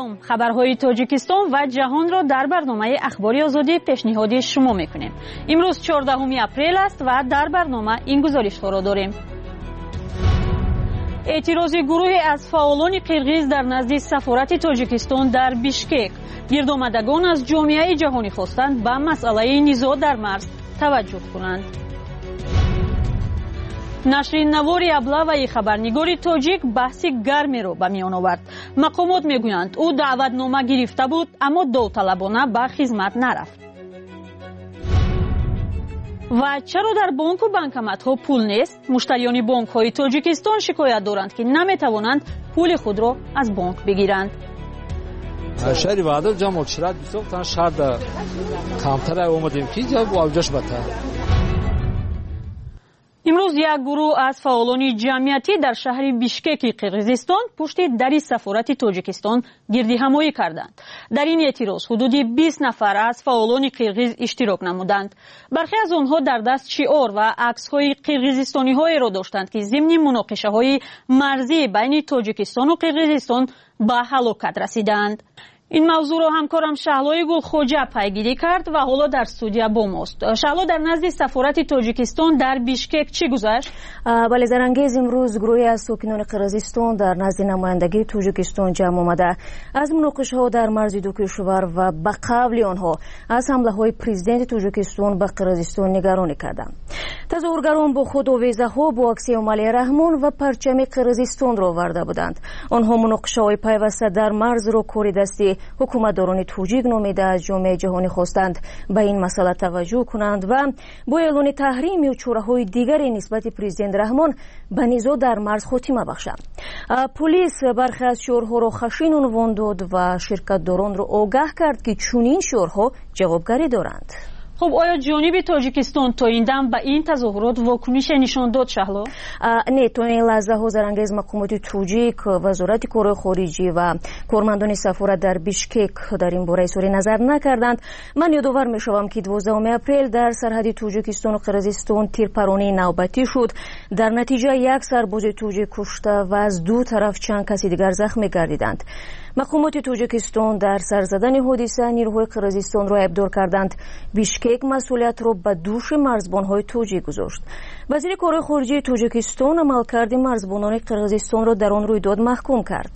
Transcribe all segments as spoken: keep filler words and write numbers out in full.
سلام، خبرهای تاجیکستان و جهان را در برنامه اخباری آزادی پیشنهاد شما میکنیم. امروز چهاردهم اپریل است و در برنامه این گزارش‌ها را داریم. اعتراض گروهی از فعالان قرغیز در نزد سفارت تاجیکستان در بیشکک. گردآمدگان از جامعه جهانی خواستند به مسئله نزاع در مرز توجه کنند. نشر نوار ابله و خبرنگار تاجیک بحثی گرمی را به میان آورد. مقامات میگویند او دعوتنامه گرفته بود اما داوطلبانه به خدمت نرفت. و چرا در بانک و بانکمت ها پول نیست؟ مشتریان بانک های تاجیکستان شکایت دارند که نمیتوانند پول خود را از بانک بگیرند. شهری وعده جمع شرط بساختن شهر در کمتر اومدیم که جا واوجش بتر. امروز یک گروه از فعالان جمعیتی در شهر بیشکک قرغیزستان پشت در سفارت تاجیکستان گردی همایی کردند. در این اعتراض حدود بیست نفر از فعالان قرغیز اشتراک نمودند. برخی از آنها در دست شعار و عکس‌های قرغیزستانی های را داشتند که ضمن مناقشه‌های مرزی بین تاجیکستان و قرغیزستان به هلاکت رسیدند. این موضوع را همکارم شهلای گلخوجه پیگیری کرد و حالا در استودیو با ماست. شهلا، در نزد سفارت تاجیکستان در بیشکک چی گذشت؟ بله زرانگیز، امروز گروهی از ساکنان قرغیزستان در نزد نمایندگی تاجیکستان جمع آمده از مناقشه‌ها در مرز دو کشور و به قبل آنها از حمله‌های پرزیدنت تاجیکستان به قرغیزستان نگرانی کردند. تظاهرگران با خود آویزه‌ها با عکس امالی رحمان و پرچم قرغیزستان را آورده بودند. آنها مناقشه‌های پیوسته در مرز را کاری دستی حکومتداران توجیک نامیده از جامعه جهانی خواستند به این مسئله توجه کنند و با اعلان تحریم و چاره‌های دیگری نسبت پرزیدنت رحمان به نزاع در مرز خاتمه بخشند. پلیس برخی از شعارها را خشن عنوان داد و شرکتداران را آگاه کرد که چنین شعارها جوابگری دارند. خب آیا جانب تاجیکستان تا این دم به این تظاهرات واکنش نشان داد شهلا؟ نه، تا این لحظه ها زرانگیز مقامات توجیک، وزارت کارهای خارجی و کارمندان سفارت در بیشکک در این باره اظهار نظر نکردند. من یادآور میشوم که دوازدهم اپریل در سرحد تاجیکستان و قرغیزستان تیرپرانی نوبتی شد. در نتیجه یک سرباز توجیک کشته و از دو طرف چند کسی دیگر زخمی گردیدند. مقامات تاجیکستان در سر زدن حادثه نیروهای قرغیزستان را ابدار کردند. بیشکک مسئولیت را به دوش مرزبان‌های توجیک گذاشت. وزیر کارهای خارجی تاجیکستان عملکرد مرزبانان قرغیزستان را در آن رویداد محکوم کرد.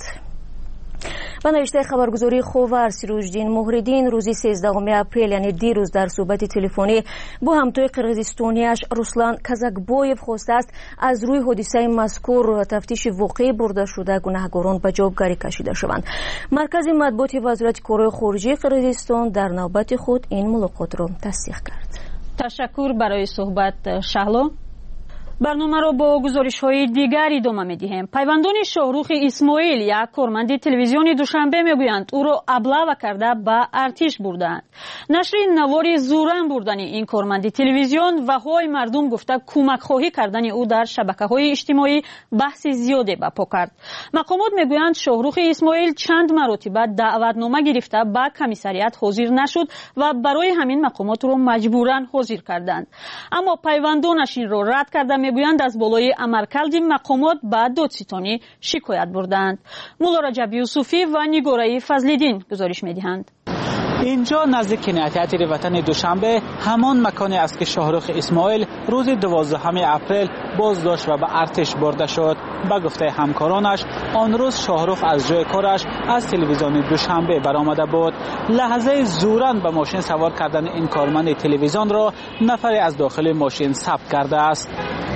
و نوشته خبرگزاری خوور سیروجدین مهردین روزی سیزدهم اپریل یعنی دیروز در صحبت تلفنی با همتای قرغیزستانیش رسلان کازاکبویف خواسته است از روی حادثه مذکور تفتیش واقعی برده شده گناهکاران به جوابگری کشیده شوند. مرکز مطبوعات وزارت کارهای خارجی قرغیزستان در نوبت خود این ملاقات را تصدیق کرد. تشکر برای صحبت شهلا. برنامه را با گزارش‌های دیگری ادامه می‌دهیم. پیوندان شاهرخ اسماعیل یک کارمند تلویزیون دوشنبه میگویند او را ابله کرده به ارتش بردند. نشر نوار زورن بردن این کارمند تلویزیون و های مردم گفته کمک خواهی کردن او در شبکه‌های اجتماعی بحث زیادی برپا کرد. مقامات میگویند شاهرخ اسماعیل چند مرتبه دعوتنامه گرفته به کمیسریات حاضر نشد و برای همین مقامات را مجبوراً حاضر کردند. اما پیوندانش این را رد کرده میگویند از بالای عملکرد مقامات به دادستانی شکایت بردند. مولا رجب یوسفی و نگاره فضل‌الدین گزارش میدهند. اینجا نزدیک کنایت وطن دوشنبه همان مکانی است که شاهرخ اسماعیل روز دوازدهم اپریل بازداشت و به ارتش برده شد. به گفته همکارانش آن روز شاهرخ از جای کارش از تلویزیون دوشنبه برآمده بود. لحظه زوراً به ماشین سوار کردن این کارمند تلویزیون را نفری از داخل ماشین ثبت کرده است.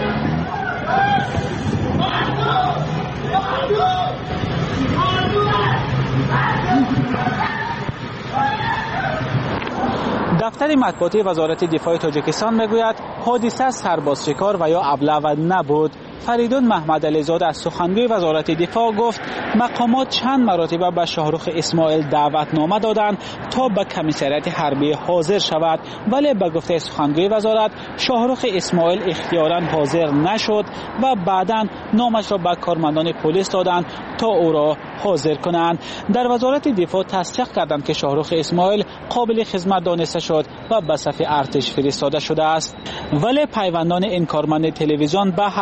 دفتر مطبوعاتی وزارت دفاع تاجیکستان میگوید حادثه سرباز شکار و یا ابله نبود. فریدون محمد علیزاده از سخنگوی وزارت دفاع گفت مقامات چند مرتبه به شاهرخ اسماعیل دعوتنامه دادند تا به کمیسریات حربی حاضر شود، ولی به گفته سخنگوی وزارت شاهرخ اسماعیل اختیاراً حاضر نشد و بعداً نامش را به کارمندان پلیس دادند تا او را حاضر کنند. در وزارت دفاع تصدیق کردند که شاهرخ اسماعیل قابل خدمت دانسته شد و به صف ارتش فرستاده شده است، ولی پیوندان این کارمند تلویزیون به حرفهای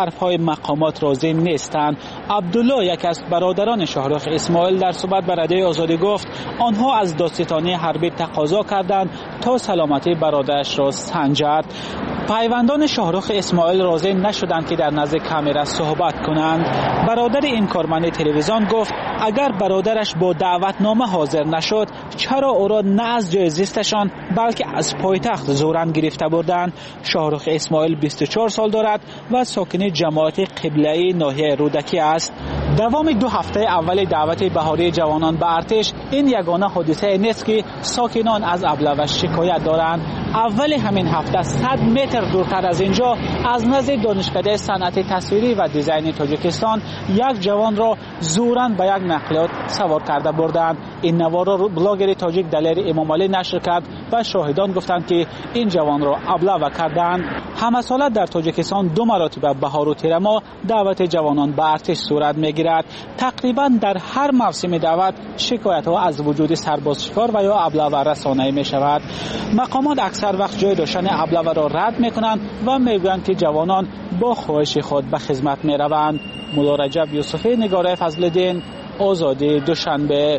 مقامات راضی نیستند. عبدالله یک از برادران شاهرخ اسماعیل در صحبت با رادیوی آزادی گفت آنها از دادستانی حربی تقاضا کردند تا سلامتی برادرش را سنجد. پیوندان شاهرخ اسماعیل راضی نشدند که در نزد کامرا صحبت کنند. برادر این کارمند تلویزیون گفت اگر برادرش با دعوتنامه حاضر نشد چرا او را نه از جای زیستشان بلکه از پایتخت زورن گرفته بردند. شاهرخ اسماعیل بیست و چهار سال دارد و ساکن جماعت قبله‌ای ناحیه رودکی است. دوام دو هفته اول دعوت بهاری جوانان به ارتش این یگانه حادثه نیست که ساکنان از ابله شکایت دارند. اول همین هفته صد متر دورتر از اینجا از نزد دانشکده صنعت تصویری و دیزاین تاجیکستان یک جوان را زوراً به یک نقلیات سوار کرده بردند. این نوار را بلاگر تاجیک دلیر امام علی نشر کرد و شاهدان گفتند که این جوان را ابله کردند. همه ساله در تاجیکستان دو مرتبه بهار و تیر ماه دعوت جوانان به ارتش صورت میگیرد. تقریبا در هر موسم دعوت شکایت ها از وجود سرباز شکار و یا ابله رسانه‌ای می شود. مقامات اکثر وقت جای داشتن ابله را رد میکنند و میگویند که جوانان با خواهش خود به خدمت می روند. مولا رجب یوسفی، نگاره فضل‌الدین، آزادی، دوشنبه.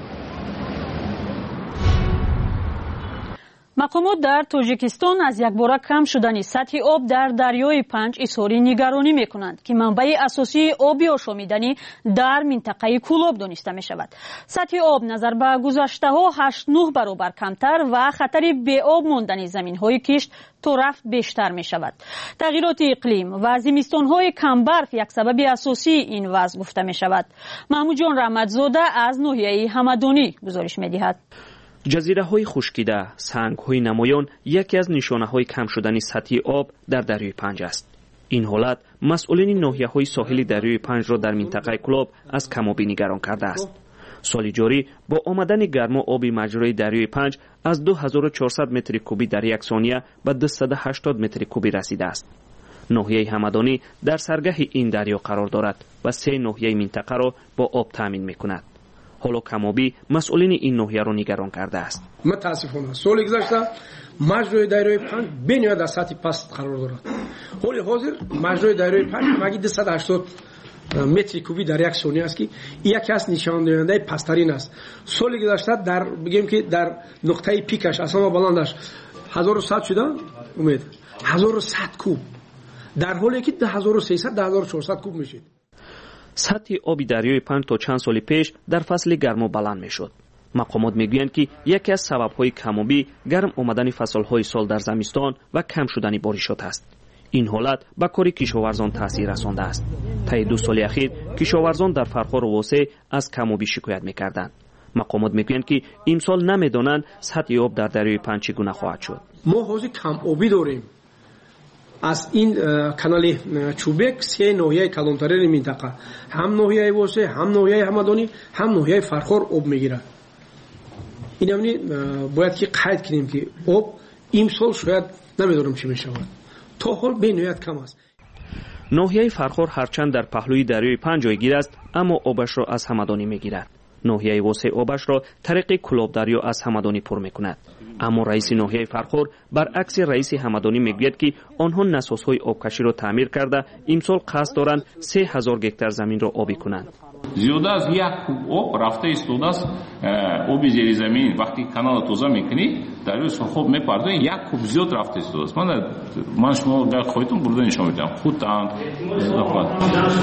مقامات در تاجیکستان از یک باره کم شدن سطح آب در دریای پنج اظهار نگرانی میکنند که منبع اساسی آب آشامیدنی در منطقه کولاب دانسته می شود. سطح آب نظر به گذشته ها هشت نه برابر کمتر و خطر به آب ماندن زمین های کشت تا رفت بیشتر می شود. تغییرات اقلیم و زمستان های کم برف یک سبب اساسی این وضع گفته می شود. محمود جان رحمتزاده از ناحیه همدانی گزارش می دهد. جزیره های خشکیده، سنگ های نمایان یکی از نشانه های کم شدن سطح آب در دریای پنج است. این حالت مسئولین ناحیه های ساحلی دریای پنج را در منطقه کولاب از کمابی نگران کرده است. سال جاری با آمدن گرما آب مجرای دریای پنج از دو هزار و چهارصد متر کوبی در یک ثانیه به دویست و هشتاد متر کوبی رسیده است. ناحیه همدانی در سرگه این دریا قرار دارد و سه ناحیه منطقه را با آب تامین می‌کند. حالا کمابی مسئولین این ناحیه را نگران کرده است. متاسفانه سال گذشته مجرای دریای پنج بنیاد در سطح پست قرار دارد. حال حاضر مجرای دریای پنج مگی دویست و هشتاد متر کوبی در یک ثانیه است که یکی از نشان دهنده پسترین است. سال گذشته در بگیم که در نقطه پیکش اصلا بلندش هزار و صد شده امید هزار و صد کوب در حالی که هزار و سیصد تا هزار و چهارصد کوب میشه. سطح آب دریای پنج تا چند سال پیش در فصل گرما بلند میشد. مقامات میگویند که یکی از سبب‌های کمابی گرم آمدن فصل‌های سال در زمستان و کم شدن بارشات است. این حالت به کار کشاورزان تاثیر رسانده است. طی دو سال اخیر کشاورزان در فرخار و واسع از کمابی شکایت میکردند. مقامات میگویند که امسال نمیدانند سطح آب در دریای پنج چگونه خواهد شد. ما حاضر کم آبی داریم. از این کانال چوبک سه ناحیه کلانتری منطقه هم ناحیه واسه هم ناحیه همدانی هم ناحیه فرخار آب میگیرد. این یعنی باید که قید کنیم که آب امسال شاید نمیدونم چی میشود. تا حال به نهایت کم است. ناحیه فرخار هرچند در پهلوی دریای پنج جایگیر است اما آبش را از همدانی میگیرد. ناحیه واسع آبش را طریق کولاب دریا از همدانی پر میکند. اما رئیس ناحیه فرخار برعکس رئیس همدانی میگوید که آنها نسازهای آبکشی را تعمیر کرده امسال قصد دارند سه هزار گکتار زمین را آبی کنند. زیاده از یک کوب آب رفته ایستاده است. آب زیر زمین وقتی کانال توزیع میکنی دریای سرخاب میپرده یک کوب زیاد رفته ایستاده است. من من شما در خودتون برده نشون میدم خودتان اضافه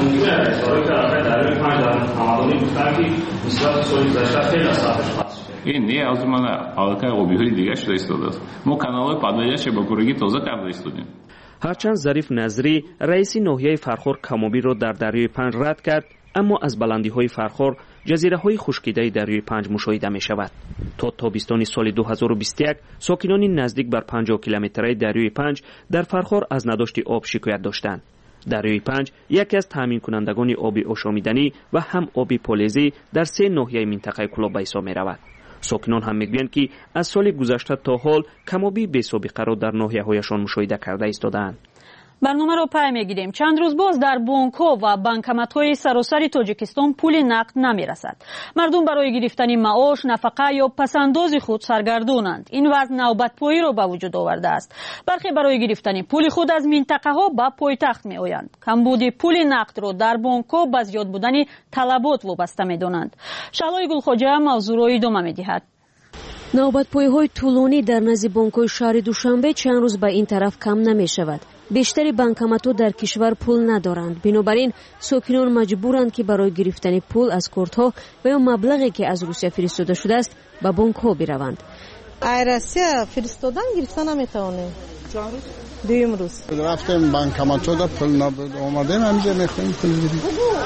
این نه از من حالت آبی های دیگه شده ایستاده است. ما کانال پادویش با گروگی تازه کرده ایستادیم. هرچند ظریف نظری رئیس ناحیه فرخار کمابی را در دریای پنج رد کرد اما از بلندی های فرخار جزیره های خشکیده دریای پنج مشاهده می شود. تا تابستان سال دو هزار و بیست و یک ساکنان نزدیک بر پنجاه کیلومتری دریای پنج در فرخار از نداشت آب شکایت داشتند. دریای پنج یکی از تامین کنندگان آب آشامیدنی و هم آب پالیزی در سه ناحیه منطقه کولاب به حساب می رود. ساکنان هم میگویند که از سال گذشته تا حال کمابی بی سابقه را در ناحیه هایشان مشاهده کرده ایستادند. برنامه را پای میگیریم. چند روز باز در بانک‌ها و بانکمت‌های سراسر تاجیکستان پول نقد نمی‌رسد. مردم برای گرفتن معاش، نفقه یا پسنداز خود سرگردانند. این وضع نوبت‌پایی را به وجود آورده است. برخی برای گرفتن پول خود از منطقه‌ها به پایتخت می‌آیند. کمبود پول نقد را در بانک‌ها به زیاد بودن طلبات وابسته می‌دانند. شعلای گلخواجه موضوع را ادامه می‌دهد. نوبتپایی‌های طولانی در نزد بانک‌های شهر دوشنبه چند روز به این طرف کم نمی‌شود. بیشتری بانکمت‌ها در کشور پول ندارند. بنابراین ساکنان مجبورند که برای گرفتن پول از کارت‌ها و یا مبلغی که از روسیه فرستاده شده است به بانک‌ها بروند. روسیه فرستادن گرفتن نمی‌توانیم. دویم روز رفتیم بانکمت‌ها در پول نبود اومدیم همینجا می‌خوایم پول بدیم.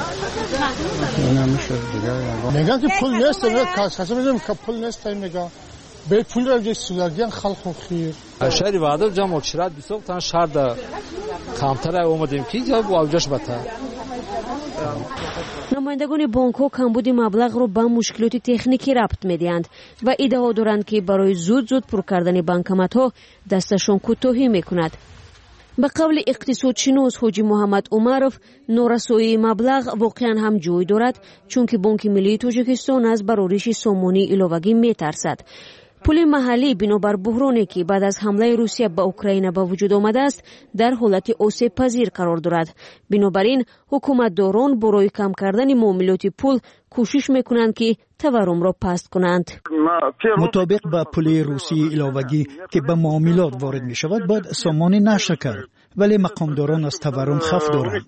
نمیشه دیگه. میگن که پول نیست، میگن کاسه میگم که پول نیست میگن. به پول را جسودگیان خلق و خیر. شهری وادر جمع شرط بیسوق تان شهر دا کمتر اومدیم که جا واوجش بتا. نمایندگان بانک‌ها کمبود مبلغ را به مشکلات تکنیکی ربط می‌دهند و ادعا دارند که برای زود زود پر کردن بانکمت‌ها دستشان کوتاهی می‌کند. به قول اقتصادشناس حاجی محمد عمرов نورسایی مبلغ واقعا هم جای دارد چون که بانک ملی تاجیکستان از بارش سامانی علاوگی می‌ترسد. پول محلی بنابر بحرانی که بعد از حمله روسیه به اوکراین به وجود آمده است در حالت آسیب پذیر قرار دارد. بنابراین حکومتداران برای کم کردن معاملات پول کوشش میکنند که تورم را پست کنند. مطابق با پول روسی علاوگی که به معاملات وارد می شود باید سامانی نشه کرد، ولی مقامداران از تورم خوف دارند.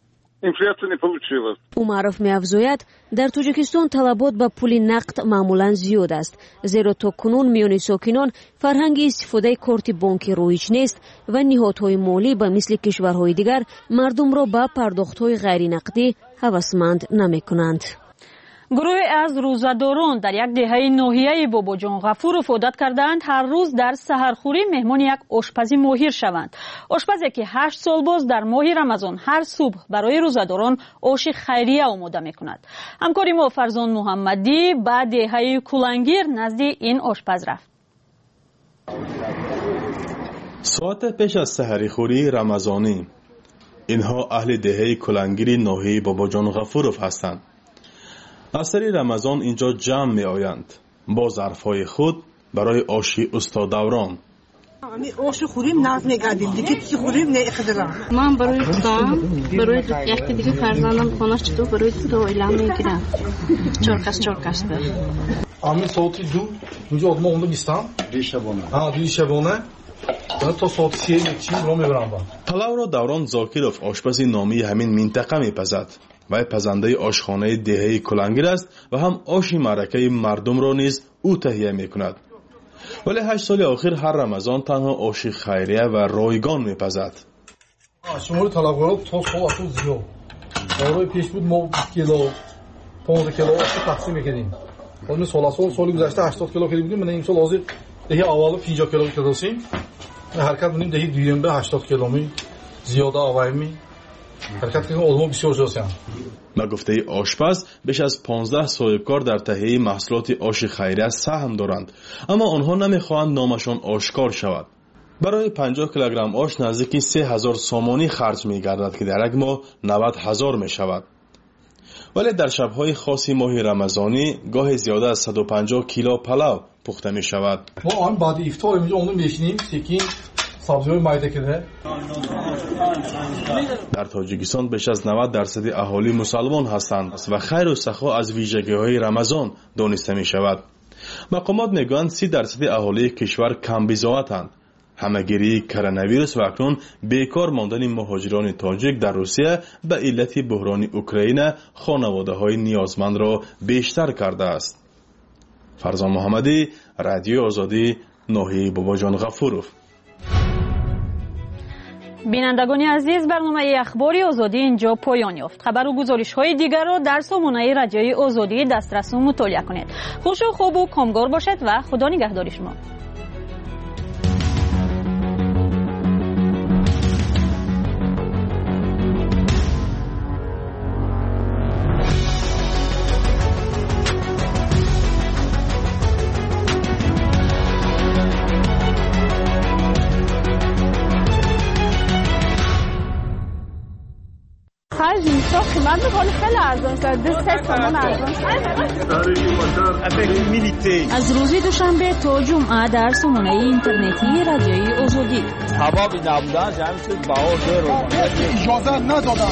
عمرов می‌افزاید در تاجیکستان طلبات به پول نقد معمولا زیاد است، زیرا تا کنون میان ساکنان فرهنگ استفاده کارت بانکی رایج نیست و نهادهای مالی به مثل کشورهای دیگر مردم را به پرداخت‌های غیر نقدی هوسمند نمی‌کنند. گروه از روزه‌داران در یک دهه ناحیه باباجان غفورов عادت کردند هر روز در سحرخوری مهمان یک آشپزی ماهر شوند. آشپزی که هشت سال باز در ماه رمضان هر صبح برای روزه‌داران آش خیریه آماده می‌کند. همکار ما فرزان محمدی به دهه کلنگیر نزد این آشپز رفت. ساعت پیش از سحرخوری رمضانی اینها اهل دهه کلنگیر ناحیه باباجان غفورов هستند. از سری رمضان اینجا جمع می آیند با ظرفهای خود برای آشی استادوران. آش خوریم ناز میگردیم دیگه چی خوریم نه اقدرام. من برای خودم برای یکی دیگه فرزندم خونش چطور برای دو ایلام میگیرم. چرکس چرکس بر. آمی ساعتی دو اینجا آدم اونده بیستم. دیشبانه. آه دیشبانه. من تا ساعت سی یکی رو میبرم با. پلاو را دوران زاکیروف آشپزی نامی همین منطقه میپزد. و پزنده آشخانه دهه کلنگیر است و هم آشی معرکه مردم را نیز او تهیه می کند. ولی هشت سال آخر هر رمضان تنها آشی خیریه و رایگان می پزد. شمار طلبکاران تا سال اخیر زیاد. برای پیش بود ما بیست کیلو پانزده کیلو آش تقسیم می‌کردیم. اون سال سال سال گذشته هشتاد کیلو خرید بودیم. من این سال حاضر دهه اول پنجاه کیلو کردیم. حرکت بودیم دهه دوم به هشتاد کیلو می زیاده آوایمی. حرکت کنیم آدم بسیار زیادن. به گفته آشپز بیش از پانزده صاحبکار در تهیه محصولات آش خیریه سهم دارند، اما آنها نمیخواهند نامشان آشکار شود. برای پنجاه کیلوگرم آش نزدیک سه هزار سامانی خرج می‌گردد که در یک ماه نود هزار می‌شود. ولی در شب‌های خاصی ماه رمضانی گاه زیاده از صد و پنجاه کیلو پلاو پخته می‌شود. ما آن بعد افطار اینجا اونو می‌شینیم سکین سبزی‌های مایده کرده. در تاجیکستان بیش از نود درصد اهالی مسلمان هستند و خیر و سخا از ویژگی‌های رمضان دانسته می‌شود. مقامات میگویند سی درصد اهالی کشور کم بضاعتند. همه‌گیری کرونا ویروس و اکنون بیکار ماندن مهاجران تاجیک در روسیه به علت بحران اوکراین خانواده‌های نیازمند را بیشتر کرده است. فرزان محمدی، رادیو آزادی، ناحیه باباجان غفورov. بینندگان عزیز، برنامه اخباری آزادی اینجا پایان یافت. خبر و گزارش های دیگر را در سامانه رادیوی آزادی دسترس و مطالعه کنید. خوش و خوب و کامگار باشید و خدا نگهدار شما. خرج میشه قیمت میکنه خیلی ارزان شده دو سه تومن ارزان شده. از روز دوشنبه تا جمعه در سامانه اینترنتی رادیوی آزادی هوا بی نبودن جمعی شد باور رو اجازه ندادن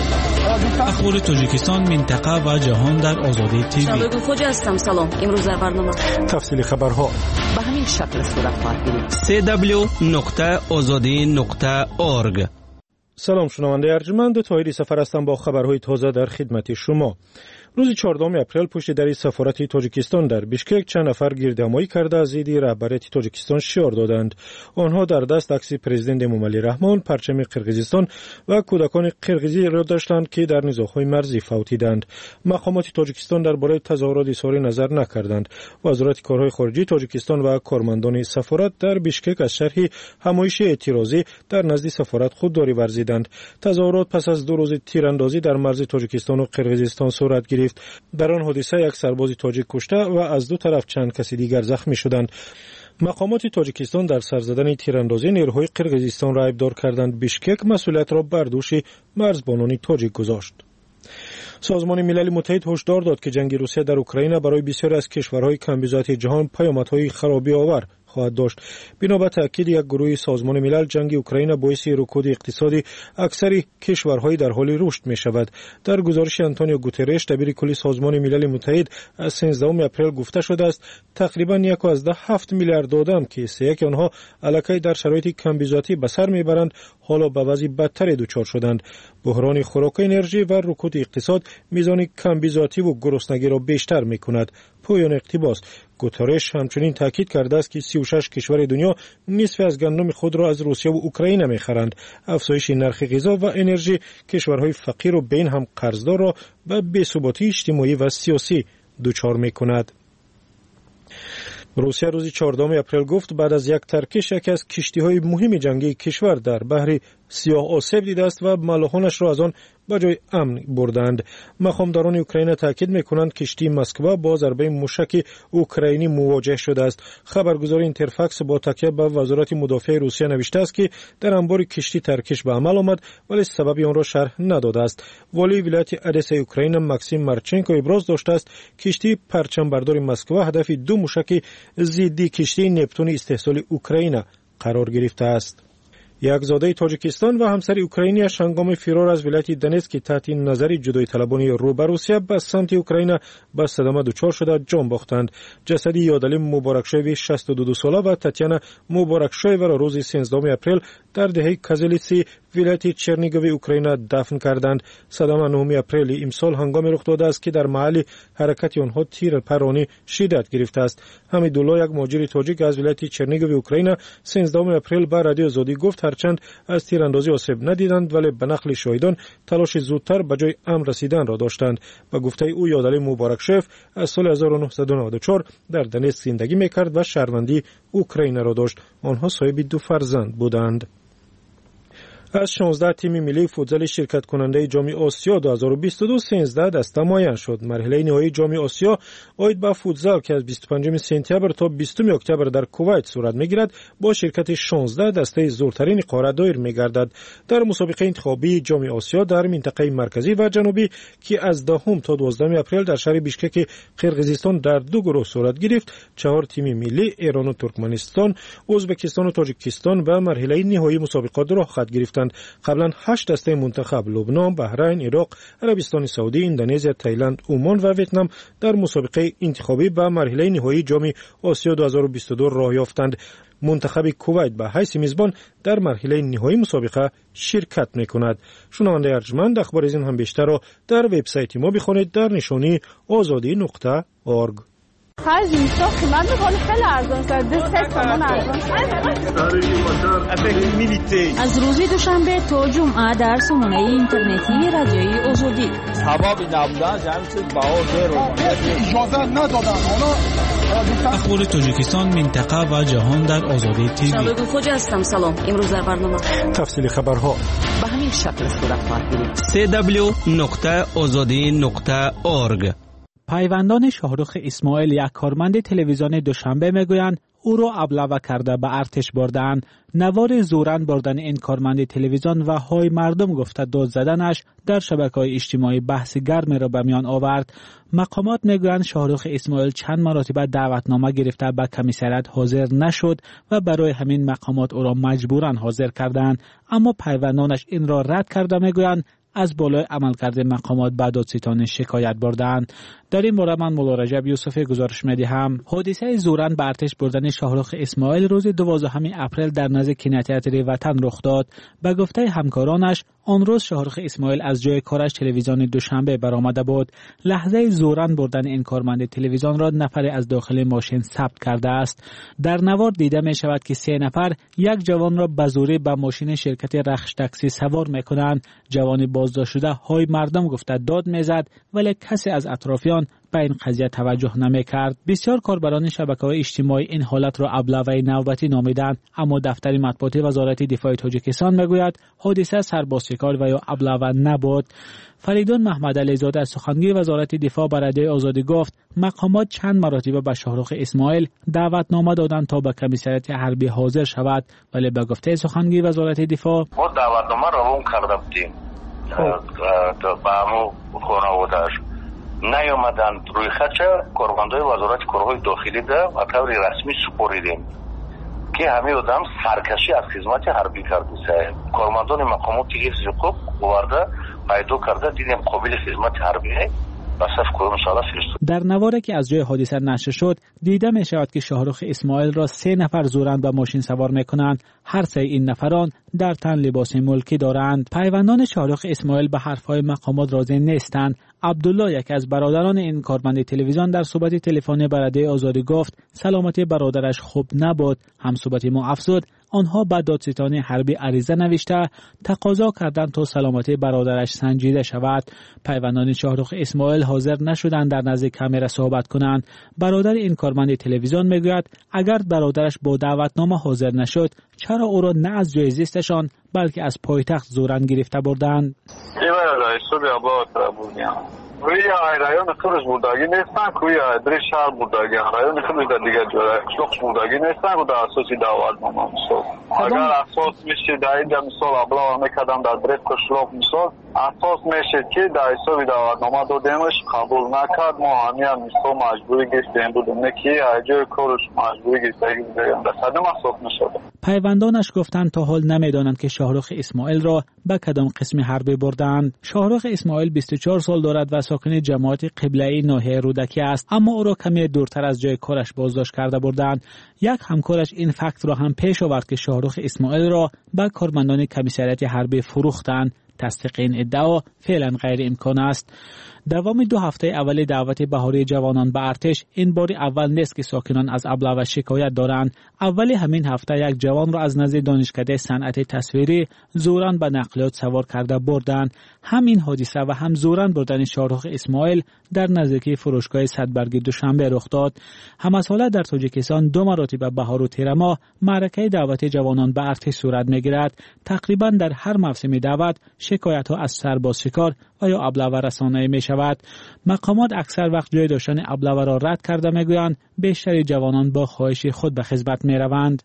اخبار تاجیکستان منطقه و جهان در آزادی تیوی. شبکه خوج هستم. سلام. امروز در برنامه تفصیل خبرها به همین شکل صورت خواهد گرفت. سی دبلیو نقطه آزادی نقطه اورگ. سلام شنونده ارجمند، طاهری سفر هستم با خبرهای تازه در خدمت شما. روز چهاردهم اپریل پشت در سفارت تاجیکستان در بیشکک چند نفر گردهمایی کرده از ضد رهبریت تاجیکستان شعار دادند. آنها در دست عکس پرزیدنت امومالی رحمان، پرچم قرقیزستان و کودکان قرقیزی را داشتند که در نزاع‌های مرزی فوتیدند. مقامات تاجیکستان درباره تظاهرات اظهار نظر نکردند. وزارت کارهای خارجه تاجیکستان و کارمندان سفارت در بیشکک از شرح همایش اعتراضی در نزد سفارت خودداری ورزیدند. تظاهرات پس از دو روز تیراندازی در مرز تاجیکستان و قرقیزستان صورت گرفت. در آن حادثه یک سرباز تاجیک کشته و از دو طرف چند کسی دیگر زخمی شدند. مقامات تاجیکستان در سر زدن تیراندازی نیروهای قرقیزستان را ابدار کردند. بیشکک مسئولیت را بر دوش مرزبانان تاجیک گذاشت. سازمان ملل متحد هشدار داد که جنگ روسیه در اوکراین برای بسیاری از کشورهای کمبیزات جهان پیامدهای خرابی آور خواهد داشت. بنا به تاکید یک گروه سازمان ملل، جنگ اوکراین باعث رکود اقتصادی اکثر کشورهای در حال رشد می شود. در گزارش آنتونیو گوترش، دبیر کلی سازمان ملل متحد، از سیزدهم اپریل گفته شده است تقریبا یک و هفت میلیارد آدم که سه یک آنها الکی در شرایط کمبیزاتی به سر میبرند حالا به وضع بدتری دچار شدند. بحران خوراک، انرژی و رکود اقتصاد میزان کمبیزاتی و گرسنگی را بیشتر میکند. پایان اقتباس. گوترش همچنین تاکید کرده است که سی و شش کشور دنیا نصف از گندم خود را از روسیه و اوکراین میخرند. افزایش نرخ غذا و انرژی کشورهای فقیر و بین هم قرضدار را به بی‌ثباتی اجتماعی و سیاسی دچار میکند. روسیه روز چهاردهم اپریل گفت بعد از یک ترکش یکی از کشتی‌های مهم جنگی کشور در بحر سیاه آسیب دیده است و ملاحانش را از آن به جای امن بردند. مقامداران اوکراین تاکید می‌کنند کشتی مسکو با ضربه موشک اوکراینی مواجه شده است. خبرگزاری اینترفاکس با تکیه به وزارت مدافع روسیه نوشته است که در انبار کشتی ترکش به عمل آمد ولی سبب آن را شرح نداده است. والی ولایت ادسا اوکراین ماکسیم مارچنکو ابراز داشته است کشتی پرچم بردار مسکو هدف دو موشک ضد کشتی نپتون استحصال اوکراین قرار گرفته است. یک زاده تاجیکستان و همسر اوکراینیش هنگام فرار از ولایت دنیتسک تحت نظر جدای طلبانی رو به روسیه به سمت اوکراین به صدمه دچار شده جان باختند. جسد یادالیم مبارکشوی شصت و دو ساله و تاتیانا مبارکشوی را روز سیزدهم اپریل در دهه کازلیسی ولایت چرنیگوی اوکراین دفن کردند. صدمه نهم اپریل امسال هنگام رخ داده است که در محل حرکت آنها تیر پرانی شدت گرفته است. حمیدالله، یک مهاجر تاجیک از ولایت چرنیگوی اوکراین، سیزدهم اپریل به رادیو آزادی گفت هرچند از تیراندازی آسیب ندیدند ولی به نقل شاهدان تلاش زودتر به جای امن رسیدن را داشتند. به گفته او یادالیم مبارکشوف از سال هزار و نهصد و نود و چهار در دنیتسک زندگی میکرد و شهروندی اوکراین را داشت. آنها صاحب دو فرزند بودند. از شانزده تیم ملی فوتزال شرکت کننده جام آسیا دو هزار و بیست و دو سیزده دسته معین شد. مرحله نهایی جام آسیا آید به فوتزال که از بیست و پنجم سپتامبر تا بیستم اکتبر در کویت صورت میگیرد با شرکت شانزده دسته زورترین قاره دایر میگردد. در مسابقه انتخابی جام آسیا در منطقه مرکزی و جنوبی که از دهم تا دوازدهم اپریل در شهر بیشکک قرقیزستان در دو گروه صورت گرفت، چهار تیم ملی ایران و ترکمنستان، ازبکستان و تاجیکستان به مرحله نهایی مسابقات راه خواهد گرفتند. قبلا هشت دسته منتخب لبنان، بحرین، عراق، عربستان سعودی، اندونزی، تایلند، عمان و ویتنام در مسابقه انتخابی به مرحله نهایی جام آسیا دو هزار و بیست و دو راه یافتند. منتخب کویت به حیث میزبان در مرحله نهایی مسابقه شرکت میکند. شنونده ارجمند، اخبار از این هم بیشتر را در وبسایت ما بخوانید در نشانی آزادی نقطه اورگ. خرج میشه قیمت میکنه خیلی ارزان شده دو سه تومن ارزان شده. از روز دوشنبه تا جمعه در سامانه اینترنتی رادیوی آزادی هوا بی نبودن جمعی شد باور رو اجازه ندادن. اخبار تاجیکستان منطقه و جهان در آزادی تیوی. شبکه خوج هستم. سلام. امروز در برنامه تفصیل خبرها به همین شکل صورت خواهد گرفت. سی دبلیو نقطه آزادی نقطه اورگ. پیوندان شاهرخ اسماعیل، یک کارمند تلویزیون دوشنبه میگویند او را ابله کرده به ارتش بردند. نوار زورن بردن این کارمند تلویزیون و های مردم گفته داد زدنش در شبکه‌های اجتماعی بحث گرمی را به میان آورد. مقامات میگویند شاهرخ اسماعیل چند مرتبه دعوتنامه گرفته به کمیسریات حاضر نشد و برای همین مقامات او را مجبوراً حاضر کردند، اما پیوندانش این را رد کرده میگویند از بالای عملکرد مقامات به دادستان شکایت بردند. در این باره من مولا رجب یوسفی گزارش می‌دهم. حادثه زورن به ارتش بردن شاهرخ اسماعیل روز دوازدهم اپریل در نزد کینوتئاتر وطن رخ داد. به گفته همکارانش آن روز شاهرخ اسماعیل از جای کارش تلویزیون دوشنبه برآمده بود. لحظه زورن بردن این کارمند تلویزیون را نفری از داخل ماشین ثبت کرده است. در نوار دیده می شود که سه نفر یک جوان را به زوری به ماشین شرکت رخش تاکسی سوار می‌کنند. جوان بازداشت شده های مردم گفته داد میزد، ولی کسی از اطرافیان به این قضیه توجه نمیکرد. بسیار کاربران شبکه‌های اجتماعی این حالت را ابله نوبتی نامیدند، اما دفتر مطبوعات وزارت دفاع تاجیکستان میگوید حادثه سربازشکار و یا ابله نبود. فریدون محمدعلی زاد از سخنگوی وزارت دفاع به رادیوی آزادی گفت مقامات چند مرتبه به شاهرخ اسماعیل دعوتنامه دادند تا به کمیسریات حربی حاضر شود، ولی به گفته سخنگوی وزارت دفاع ما دعوتنامه را اون کرده بودیم به همون خانواده‌اش نیامدند روی خط کارمندای وزارت کارهای داخلی ده و طور رسمی سپریدیم که همه آدم سرکشی از خدمت حربی کرده. کارمندان مقامات حفظ حقوق آورده پیدا کرده دیدیم قابل خدمت حربی است. در نواری که از جای حادثه نشر شد دیده می شود که شاهرخ اسماعیل را سه نفر زورند به ماشین سوار می کنند. هر سه این نفران در تن لباس ملکی دارند. پیوندان شاهرخ اسماعیل به حرفهای مقامات راضی نیستند. عبدالله یکی از برادران این کارمند تلویزیون در صحبت تلفنی با رادیوی آزادی گفت سلامتی برادرش خوب نبود. هم صحبت ما افزود آنها به دادستان حربی عریضه نوشته تقاضا کردند تا سلامتی برادرش سنجیده شود. پیوندان شاهرخ اسماعیل حاضر نشدند در نزد کامرا صحبت کنند. برادر این کارمند تلویزیون میگوید اگر برادرش با دعوتنامه حاضر نشد چرا او را نه از جای زیستشان بلکه از پایتخت زورن گرفته بردند. روی رایون خودش بودگی نیستن کوی در شهر بودگی رایون خودش در دیگر جای شخص بودگی نیستن و در اساسی دعوتنامه مثال اگر اساس میشه در اینجا مثال ابلاغ میکردم در درست کشلاف مثال اساس میشه که در حساب دعوتنامه دادیمش قبول نکرد ما همین مثال مجبوری گشتیم بودیم نه که جای کارش مجبوری گشتیم در صدم اساس نشد. پیوندانش گفتند تا حال نمیدانند که شاهرخ اسماعیل را به کدام قسم حربی بردند. شاهرخ اسماعیل بیست و چهار سال دارد و ساکن جماعت قبله‌ای ناحیه رودکی است، اما او را کمی دورتر از جای کارش بازداشت کرده بردند. یک همکارش این فکت را هم پیش آورد که شاهرخ اسماعیل را به کارمندان کمیسریات حربی فروختند. تصدیق این ادعا فعلا غیر امکان است. دوام دو هفته اول دعوت بهاری جوانان به ارتش این بار اول نیست که ساکنان از ابله شکایت دارند. اول همین هفته یک جوان را از نزد دانشکده صنعت تصویری زوران به نقلیات سوار کرده بردند. همین حادثه و هم زوران بردن شاهرخ اسماعیل در نزدیکی فروشگاه صدبرگ دوشنبه رخ داد. هم از حالا در تاجیکستان دو مرتبه بهار و تیر ماه معرکه دعوت جوانان به ارتش صورت میگیرد. تقریبا در هر موسم دعوت شکایت ها از سرباز شکار و یا ابله رسانه‌ای می شود. مقامات اکثر وقت جای داشتن ابله را رد کرده میگویند بیشتر جوانان با خواهش خود به خدمت می روند.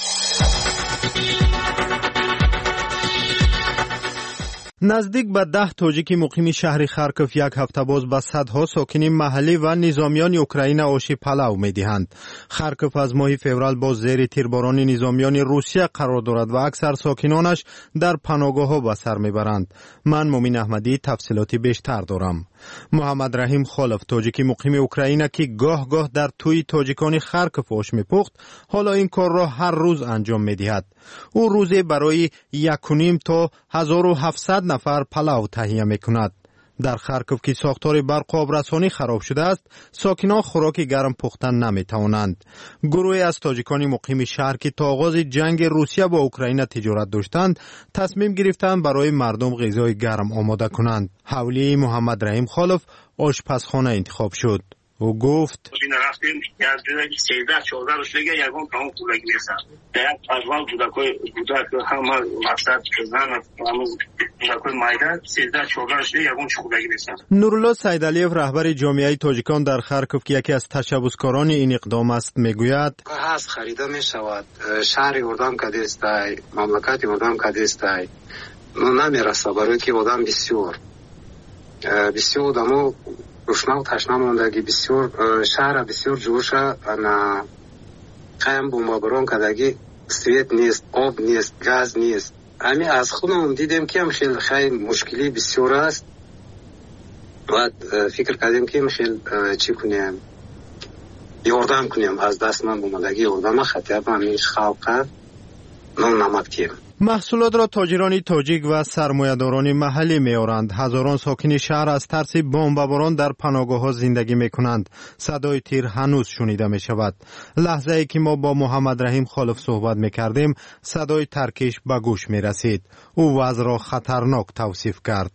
نزدیک به ده تاجیک مقیم شهر خارکوف یک هفته باز به صدها ساکن محلی و نظامیان اوکراین آش پلاو می‌دهند. خارکوف از ماه فوریه باز زیر تیرباران نظامیان روسیه قرار دارد و اکثر ساکنانش در پناهگاه‌ها به سر میبرند. من مومین احمدی تفصیلاتی بیشتر دارم. محمد رحیم خالف تاجیک مقیم اوکراین که گاه گاه در توی تاجیکان خارکوف آش میپخت حالا این کار را هر روز انجام میدهد. او روزی برای یک و نیم تا هزار و هفتصد نفر پلاو تهیه میکند. در خارکوف که ساختار برق و آبرسانی خراب شده است ساکنان خوراک گرم پختن نمیتوانند. گروهی از تاجیکان مقیم شهر که تا آغاز جنگ روسیه با اوکراین تجارت داشتند تصمیم گرفتند برای مردم غذای گرم آماده کنند. حوالی محمد رحیم خالف آشپزخانه انتخاب شد. او گفت رفتیم از سیزده چهارده روزگی یکم کام کولگی میرسن یک پروال کودکای کودک همه مقصد زن همون کودکای مایدان سیزده چهارده روزگی یکم کولگی میرسن. نورالله سیدعلیف رهبر جامعه تاجیکان در خارکوف که یکی از تشبثکاران این اقدام است میگوید گاز خریده می شود شهر اردام کدیستای مملکت اردام کدیستای نمیرسه برای که آدم بسیار بسیار آدمو روشنا و تشنه موندگی بسیار شهر بسیار جوشه انا قیم بمباران کدگی سویت نیست آب نیست گاز نیست امی از خودم دیدیم که خیلی خیلی مشکلی بسیار است و فکر کردیم که خیلی چی کنیم یاردم کنیم از دست من بماندگی یاردم خطر با همیش خلقه نم نمک کیم. محصولات را تاجران تاجیک و سرمایه‌داران محلی می‌آورند. هزاران ساکن شهر از ترس بمباران در پناهگاه‌ها زندگی می‌کنند. صدای تیر هنوز شنیده می‌شود. لحظه‌ای که ما با محمد رحیم خالف صحبت می‌کردیم، صدای ترکش به گوش می‌رسید. او وضع را خطرناک توصیف کرد.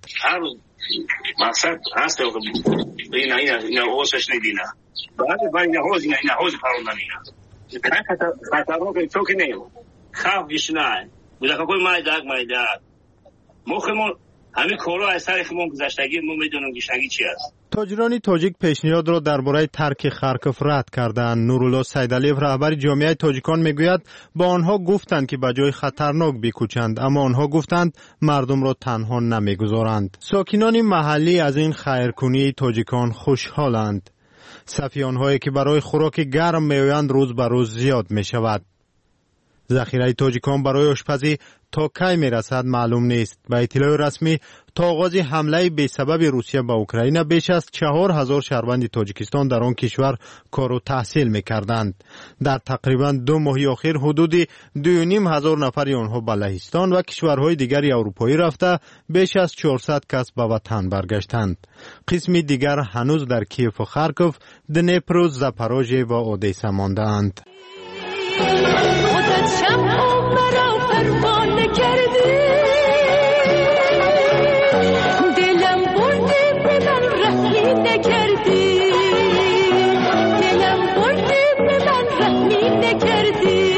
مقصد هست اینا اینا اینا اوسش ندینا. بعد بعد اینا هوز اینا اینا هوز پروندن اینا. خطر خطرناک تو که نیو. خواب گشنای. بوده که کوئی مای داغ مای داغ مخمون همین کارو از تاریخمون گذشتگی ما میدونیم گشتگی چی است. تاجران تاجیک پیشنهاد را درباره ترک خارکوف رد کردند. نورالله سیدعلیف رهبر جامعه تاجیکان میگوید با آنها گفتند که به جای خطرناک بکوچند، اما آنها گفتند مردم را تنها نمیگذارند. ساکنان محلی از این خیرکنی تاجیکان خوشحالند. صفی آنهایی که برای خوراک گرم میآیند روز به روز زیاد میشود. ذخیره تاجیکان برای آشپزی تا کی میرسد معلوم نیست. به اطلاع رسمی تا آغاز حمله بی سبب روسیه به اوکراین بیش از چهار هزار شهروند تاجیکستان در آن کشور کار و تحصیل میکردند. در تقریبا دو ماه اخیر حدود دو و نیم هزار نفر آنها به لهستان و کشورهای دیگر اروپایی رفته بیش از چهارصد کس به وطن برگشتند. قسمی دیگر هنوز در کیف و خارکوف، دنیپر و زاپاروژیه و اودیسا مانده‌اند. خودت شمع مرا پروانه کردی دلم بردی به من رحمی نکردی دلم بردی به من رحمی نکردی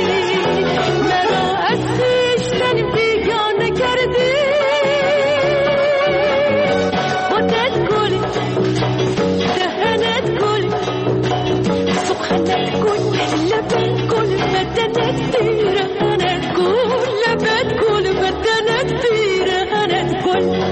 مرا از خویشتن بیگانه کردی خودت گل دهنت گل سخنت گل لبت گل بدنت تیره هنت گل لبت گل بدنت تیره هنت گل.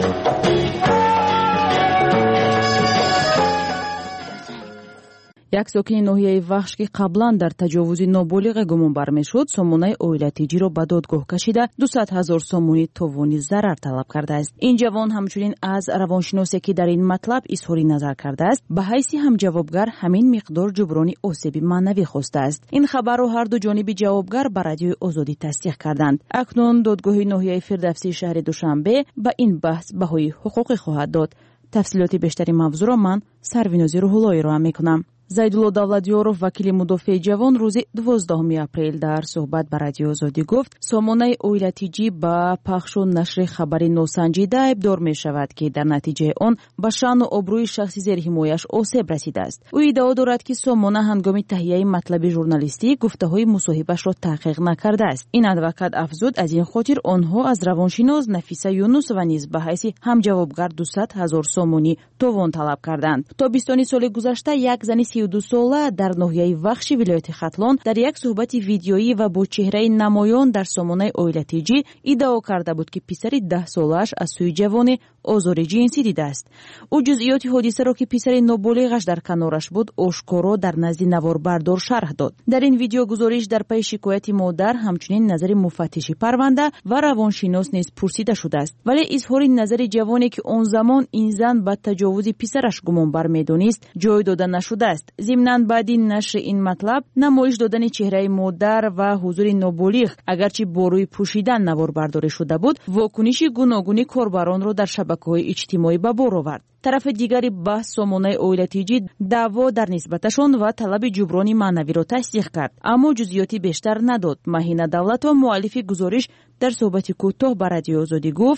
یک ساکن ناحیه وخش که قبلا در تجاوز نابالغ گمانبر میشد سامانه اویلتیجی را به دادگاه کشیده دویست هزار سامانی توانی ضرر طلب کرده است. این جوان همچنین از روانشناسی که در این مطلب اظهار نظر کرده است به حیث هم جوابگر همین مقدار جبران آسیب معنوی خواسته است. این خبر را هر دو جانب جوابگر به رادیوی آزادی تصدیق کردند. اکنون دادگاه ناحیه فردوسی شهر دوشنبه به این بحث بهای حقوقی خواهد داد. تفصیلات بیشتری موضوع را من سرویناز روح‌اللهی را میکنم. زیدالله давладиёров وکیل مدافع جوان روز دوازدهم اپریل در صحبت با رادیو آزادی گفت سامانه اویلتیجی با پخش و نشر خبری ناسنجیده ابدار می شود که در نتیجه آن به شأن و آبروی شخصی زیر حمایش آسیب رسیده است. او ادعا دارد که سامانه هنگام تهیه مطلب ژورنالیستی گفته‌های مصاحبه‌اش را تحقیق نکرده است. این ادوکات افزود از این خاطر آنها از روانشناس نفیسه یونس و نیز به حیث هم جوابگر دویست هزار سامانی توان طلب کردند. تابستان سال گذشته یک زن سی و دو ساله در ناحیه وخش ولایت ختلان در یک صحبت ویدیویی و با چهره نمایان در سامانه اویلتیجی ادعا کرده بود که پسر ده سالش از سوی جوان آزار جنسی دیده است. او جزئیات حادثه را که پسر نابالغش در کنارش بود آشکارا در نزد نواربردار شرح داد. در این ویدیو گزارش در پی شکایت مادر همچنین نظر مفتش پرونده و روانشناس نیز پرسیده شده است، ولی اظهار نظر جوانی که آن زمان این زن به تجاوز پسرش گمانبر می‌دانست جای داده نشده است. ضمناً بعد این نشر این مطلب نمایش دادن چهره مادر و حضور نابالغ اگرچه با روی پوشیدن نواربرداری شده بود واکنش گوناگونی کاربران را در شبکه‌های اجتماعی به بار آورد. طرف دیگری بحث سامانه اویلتیجی دعوا در نسبتشان و طلب جبران معنوی را تصدیق کرد، اما جزئیاتی بیشتر نداد. مهینه دولت و مؤلف گزارش در صحبت کوتاه با رادیو آزادی گفت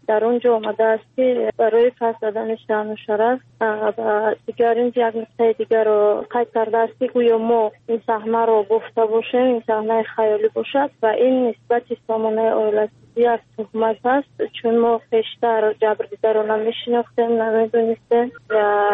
در اونجا آمده است که برای پس دادن شأن و شرف و دیگر این یک نکته دیگر رو قید کرده است که گویا ما این صحنه رو گفته باشیم، این صحنه خیالی باشد و این نسبت سامانه ایالتی یک تهمت است، چون ما پیشتر جبر دیده رو نمیشناختیم، نمیدونستیم و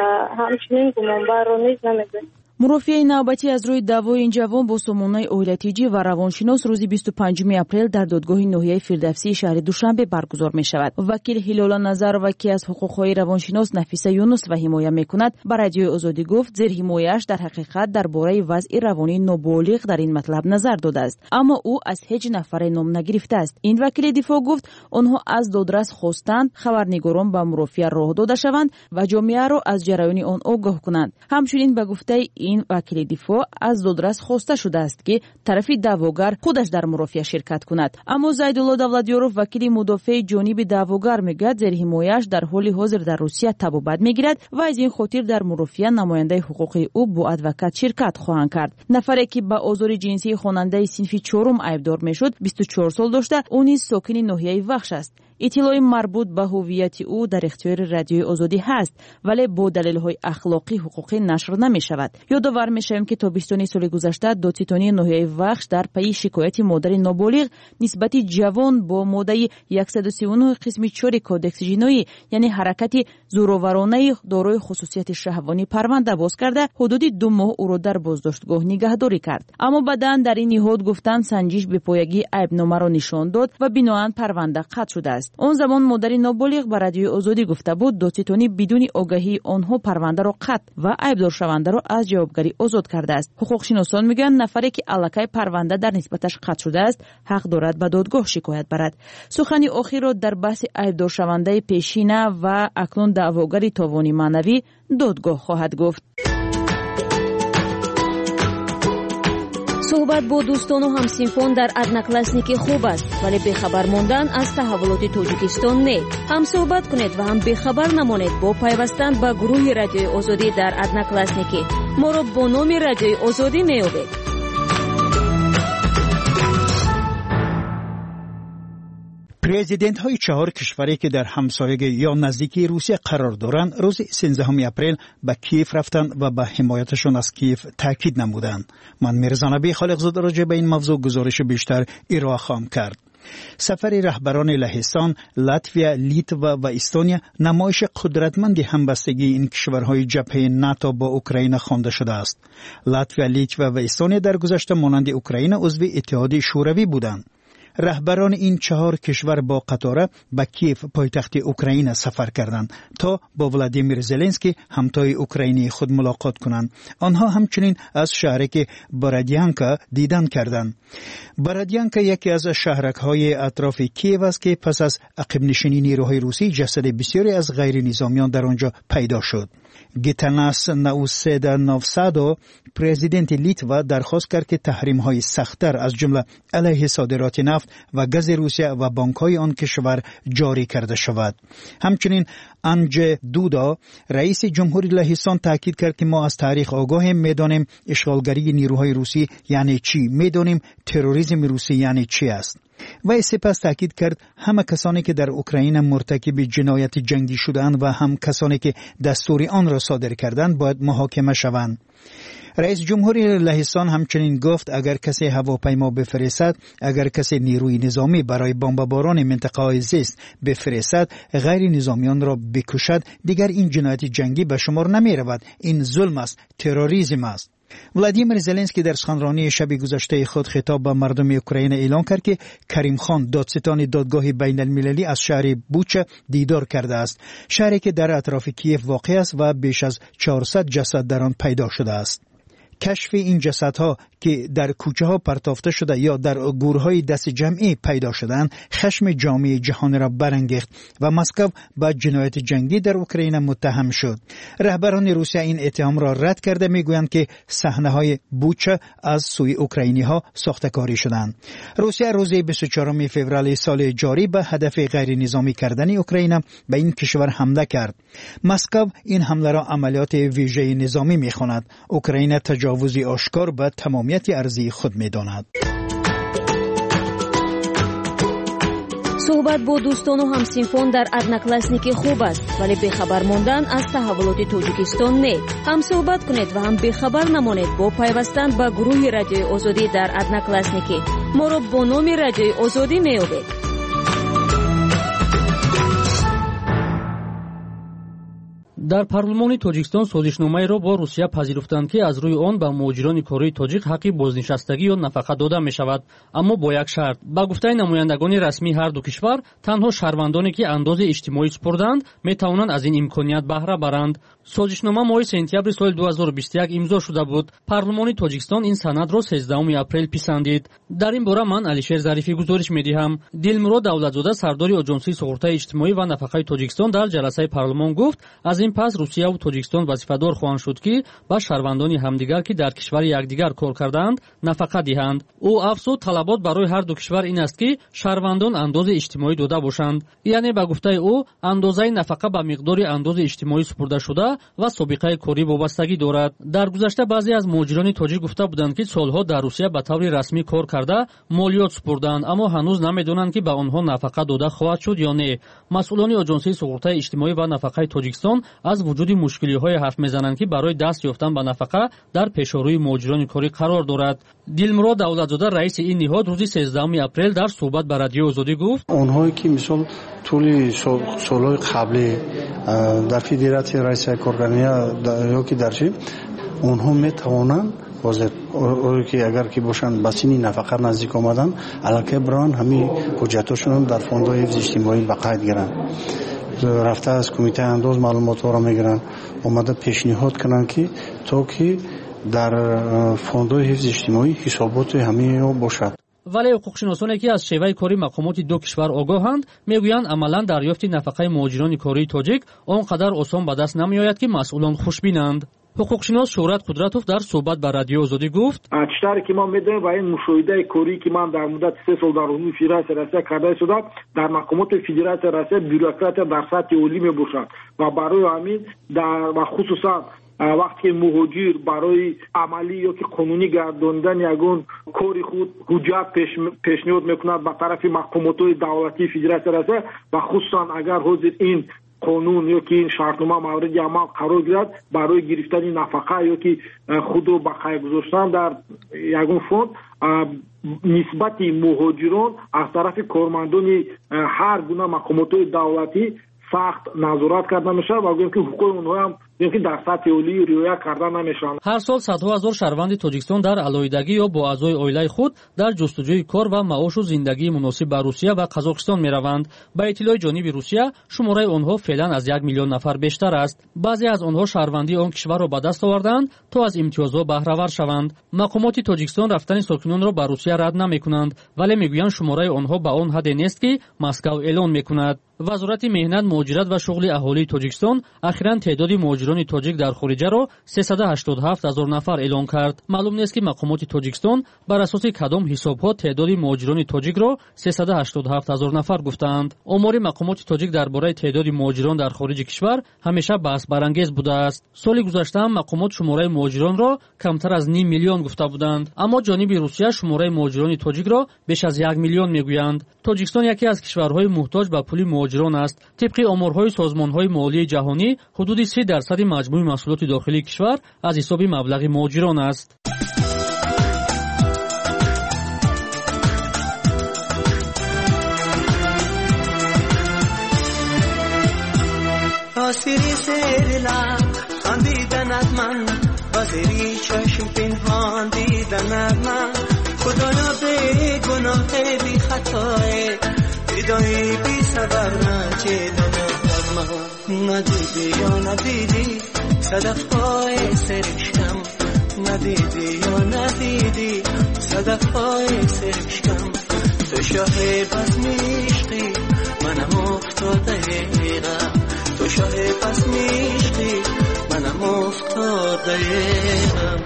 همچنین گمانبر رو نیز نمیدونستیم. مرافعه نوبتی از روی دعوای این جوان با سامانه ایالتی و روانشناس روز بیست و پنجم اپریل در دادگاه ناحیه فردوسی شهر دوشنبه برگزار می شود. وکیل هلال نظر و کی از حقوقهای روانشناس نفیسه یونس و حمایت می کند به رادیو آزادی گفت زیر حمایتش در حقیقت درباره وضع روانی نابالغ در این مطلب نظر داده است، اما او از هیچ نفر نام نگرفته است. این وکیل دفاع گفت آنها از دادرس خواستند خبرنگاران به مرافعه راه داده شوند و جامعه را از جریان آن آگاه کنند. همچنین به گفته این وکیل دفاع از دادرس خواسته شده است که طرف دعواگر خودش در مرافعه شرکت کند، اما زیدالله دولتیاروف وکیل مدافع جانب دعواگر میگوید زیر حمایتش در حال حاضر در روسیه تبابت میگیرد و از این خاطر در مرافعه نماینده حقوقی او با ادوکات شرکت خواهند کرد. نفری که به آزار جنسی خواننده صنف چهارم ایبدار میشد بیست و چهار سال داشته، او نیز ساکن ناحیه وخش است. اطلاع مربوط به هویت او در اختیار رادیو آزادی هست، ولی با دلایل اخلاقی حقوقی نشر نمی شود. یادآور میشویم که تابستان سال گذشته دادستانی ناحیه وخش در پی شکایت مادر نابالغ نسبت جوان با ماده صد و سی و نه قسم چهار کودکس جنایی یعنی حرکت زورآورانه دارای خصوصیت شهوانی پرونده باز کرده حدود دو ماه او را در بازداشتگاه نگهداری کرد، اما بعداً در این نهاد گفتند سنجش به پایگی عیبنامه را نشان داد و بناهن پرونده قطع شده است. آن زمان مادر نابالغ به رادیو آزادی گفته بود دادستانی بدون آگاهی آنها پرونده را قطع و عیبدار شونده را از جوابگری آزاد کرده است. حقوقشناسان میگن نفری که الکی پرونده در نسبتش قطع شده است حق دارد به دادگاه شکایت برد. سخنی آخر را در بحث عیبدار شونده پیشینه و اکنون دعواگر تاوانی معنوی دادگاه خواهد گفت. صحبت با دوستان و همسینفان در ادناکلاسنیکی خوب است، ولی بخبر ماندن از تحولات تاجیکستان نه. هم صحبت کنید و هم بخبر نمانید با پیوستن به گروه رادیوی آزادی در ادناکلاسنیکی. ما را با نام رادیوی آزادی میابید. پرزیدنت های چهار کشوری که در همسایگی یا نزدیکی روسیه قرار دارند روز سیزدهم اپریل به کیف رفتند و به حمایتشان از کیف تاکید نمودند. من میرزا نبی خالقزاده راجع به این موضوع گزارش بیشتر ارائه خواهم کرد. سفر رهبران لهستان، لاتویا، لیتوا و استونیا نمایش قدرتمند همبستگی این کشورهای جبهه ناتو با اوکراین خوانده شده است. لاتویا، لیتوا و استونیا در گذشته مانند اوکراین عضو اتحاد شوروی بودند. رهبران این چهار کشور با قطار به کیف پایتخت اوکراین سفر کردند تا با ولادیمیر زلنسکی همتای اوکراینی خود ملاقات کنند. آنها همچنین از شهرک برادیانکا دیدن کردند. برادیانکا یکی از شهرک‌های اطراف کیف است که پس از عقب نشینی نیروهای روسی جسد بسیاری از غیر نظامیان در آنجا پیدا شد. گیتاناس ناوسیدا نوسادو پرزیدنت لیتوا درخواست کرد که تحریم‌های سخت‌تر از جمله علیه صادرات نفت و گاز روسیه و بانک‌های آن کشور جاری کرده شود. همچنین انجی دودا رئیس جمهوری لهستان تاکید کرد که ما از تاریخ آگاهیم، می‌دانیم اشغالگری نیروهای روسی یعنی چی، می‌دانیم تروریسم روسی یعنی چی است. و سپس تاکید کرد همه کسانی که در اوکراین مرتکب جنایت جنگی شدند و هم کسانی که دستور آن را صادر کردند باید محاکمه شوند. رئیس جمهوری لهستان همچنین گفت اگر کسی هواپیما بفرستد، اگر کسی نیروی نظامی برای بمباران منطقه‌های زیست بفرستد، غیر نظامیان را بکشد، دیگر این جنایت جنگی به شمار نمی رود. این ظلم است، تروریسم است. ولادیمیر زلنسکی در سخنرانی شب گذشته خود خطاب به مردم اوکراین اعلام کرد که کریم خان دادستان دادگاه بین المللی از شهر بوچه دیدار کرده است، شهری که در اطراف کیف واقع است و بیش از چهارصد جسد در آن پیدا شده است. کشف این جسدها که در کوچه ها پرتافته شده یا در گورهای دست جمعی پیدا شدند خشم جامعه جهان را برانگیخت و مسکو با جنایت جنگی در اوکراین متهم شد. رهبران روسیه این اتهام را رد کرده، میگویند که صحنه‌های بوچه از سوی اوکراینی ها ساخته‌کاری شدند. روسیه روز بیست و چهارم فوریه سال جاری به هدف غیر نظامی کردن اوکراین به این کشور حمله کرد. مسکو این حمله را عملیات ویژه نظامی می‌خواند. اوکراین تجاوزی آشکار به تمامیت ارضی خود می‌داند. суҳбат бо дӯстону ҳамсинфон дар одноклассники хуб аст, вале бехабар мондан аз таҳаввулоти тоҷикистон не. ҳам суҳбат кунед ва ҳам бехабар намонед бо пайвастан ба гурӯҳи радиои озодӣ дар одноклассники. моро бо номи радиои озодӣ меёбед. дар парлумони тоҷикистон созишномаеро бо русия пазируфтанд, ки аз рӯи он ба муҳоҷирони кории тоҷик ҳаққи бознишастагӣ ё нафақа дода мешавад, аммо бо як шарт. ба гуфтаи намояндагони расмии ҳарду кишвар, танҳо шаҳрвандоне ки андози иҷтимоӣ супурданд метавонанд аз ин имконият баҳра баранд. созишнома моҳи сентябри соли ду ҳазору бисту як имзо шуда буд. парлумони тоҷикистон ин санадро сездаҳуми апрел писандид. дар ин бора ман алишер зарифӣ гузориш медиҳам. дилмурод давлатзода, сардори оҷонсии суғуртаи иҷтимоӣ ва нафақаи тоҷикистон, дар ҷаласаи парлумон гуфт, аз ин пас русияву тоҷикистон вазифадор хоҳанд шуд, ки ба шаҳрвандони ҳамдигар, ки дар кишвари якдигар кор кардаанд, нафақа диҳанд. ӯ афзуд, талабот барои ҳарду кишвар ин аст, ки шаҳрвандон андози иҷтимоӣ дода бошанд. яъне ба гуфтаи ӯ, андозаи нафақа ба миқдори андози иҷтимоӣ супурдашуда ва собиқаи корӣ вобастагӣ дорад. дар гузашта баъзе аз муҳоҷирони тоҷик гуфта буданд, ки солҳо дар русия ба таври расмӣ кор карда молиёт супурданд, аммо ҳанӯз намедонанд, ки ба онҳо нафақа дода хоҳад шуд ё не. масъулони оҷонсии суғуртаи иҷтимоӣ ва нафақаи тоҷикистон аз вуҷуди мушкилиҳое ҳарф мезананд, ки барои даст ёфтан ба нафақа дар пешорӯи муҳоҷирони корӣ қарор дорад. дилмурод давлатзода, раиси ин ниҳод, рӯзи сездаҳуми апрел дар суҳбат ба радиои озодӣ гуфт: онҳое ки мисол тӯли солҳои қаблӣ дар федератсия раисияи коргарния ёки дар чи онҳо метавонанд ҳозир ки агар ки бошанд ба синни нафақа наздик омадан, аллакай бароянд ҳамин ҳуҷҷатҳошонро дар фондҳои ҳифзи иҷтимоӣ ба қайд гиранд, рафта аз кумитаи андоз маълумотҳоро мегиранд, омада пешниҳод кунанд, ки то ки дар фондҳои ҳифзи иҷтимоӣ ҳисоботи ҳамаиҳо бошад. вале ҳуқуқшиносоне, ки аз шеваи кори мақомоти ду кишвар огоҳанд, мегӯянд амалан дарёфти нафақаи муҳоҷирони кории тоҷик он қадар осон ба даст намеояд, ки масъулон хушбинанд. ҳуқуқшинос Шӯҳрат Қудратов дар суҳбат ба радиои озодӣ гуфт: чиштаре ки мо медонем ва ин мушоҳидаи кории ки ман дар муддати се сол дар умуми федератсияи Россия карда шуда, дар мақомоти федератсияи Россия бюрократия дар сатҳи олӣ мебошад ва барои ҳамин ва хусусан вақте ки муҳоҷир барои амалӣ ё ки қонунӣ гардондани ягон кори худ ҳуҷҷат пешниҳод мекунад ба тарафи мақомотҳои давлатии федератсияи Россия ва хусусан агар ҳозир ин қонун ё ки ин шартнома мавриди амал қарор гирад, барои гирифтани нафақа ё ки худро ба қайд гузоштан дар ягон фонд, нисбати муҳоҷирон аз тарафи кормандони ҳар гуна мақомотҳои давлатӣ сахт назорат карда мешавад ва гӯем ки ҳуқуқи онҳо ҳам ки дар сатҳи олӣ риоя карда намешаванд. ҳар сол садҳо ҳазор шаҳрванди тоҷикистон дар алоҳидагӣ ё бо аъзои оилаи худ дар ҷустуҷӯи кор ва маошу зиндагии муносиб ба Русия ва Қазоқистон мераванд. ба иттилои ҷониби Русия, шумораи онҳо феълан аз як миллион нафар бештар аст. баъзе аз онҳо шаҳрвандии он кишварро ба даст оварданд, то аз имтиёзҳо баҳравар шаванд. мақомоти Тоҷикистон рафтани сокинонро ба Русия рад намекунанд, вале мегӯянд шумораи онҳо ба он ҳадде нест, ки Москав эълон мекунад. вазорати меҳнат, муҳоҷират ва шуғли аҳолии Тоҷикистон ахиран теъдоди муҳоҷирони тоҷик дар хориҷаро сесад و ҳаштод و ҳафт ҳазор нафар эълон кард. маълум нест, ки мақомоти Тоҷикистон бар асоси кадом ҳисобҳо теъдоди муҳоҷирони тоҷикро сесад و ҳаштод و ҳафт ҳазор нафар гуфтаанд. омори мақомоти тоҷик дар бораи теъдоди муҳоҷирон дар хориҷи кишвар ҳамеша баҳсбарангез будааст. соли гузашта ҳам мақомот шумораи муҳоҷиронро камтар аз ним миллион гуфта буданд, аммо ҷониби Русия шумораи муҳоҷирони тоҷикро беш аз як миллион мегӯянд. Тоҷикистон яке аз кишварҳои муҳтоҷ ба пули муҳоҷирон аст. тибқи оморҳои созмонҳои молияи ҷаҳонӣ, ҳудуди си дарсади маҷмӯи маҳсулоти дохилии кишвар аз ҳисоби маблағи муҳоҷирон аст. آسیری زیر لب خندیدنت من با زیری چشم پنهان دیدنت من خدایا به گناه بی خطای فدای بی سبب نچیدنت من ندیدی یا ندیدی صدفهای سرشکم ندیدی یا ندیدی صدفهای سرشکم تو شاه بس میشقی منم افتاده غم تو شاه پس میشتی منم افتاده غم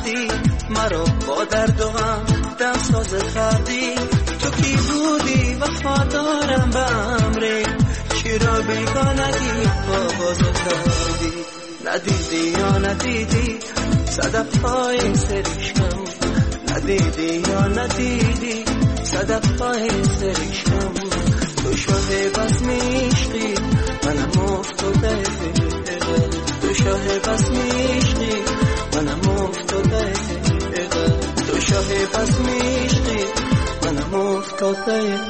کردی مرا با درد و غم دم ساز کردی تو کی بودی وفادارم به امری چرا بیگانگی آغاز کردی ندیدی یا ندیدی صدف های سرشم ندیدی یا ندیدی صدف های سرشم تو شاه بس میشقی منم افتاده تو شاه بس میشقی منم افتاده تو شاه بس میشقی منم افتاده.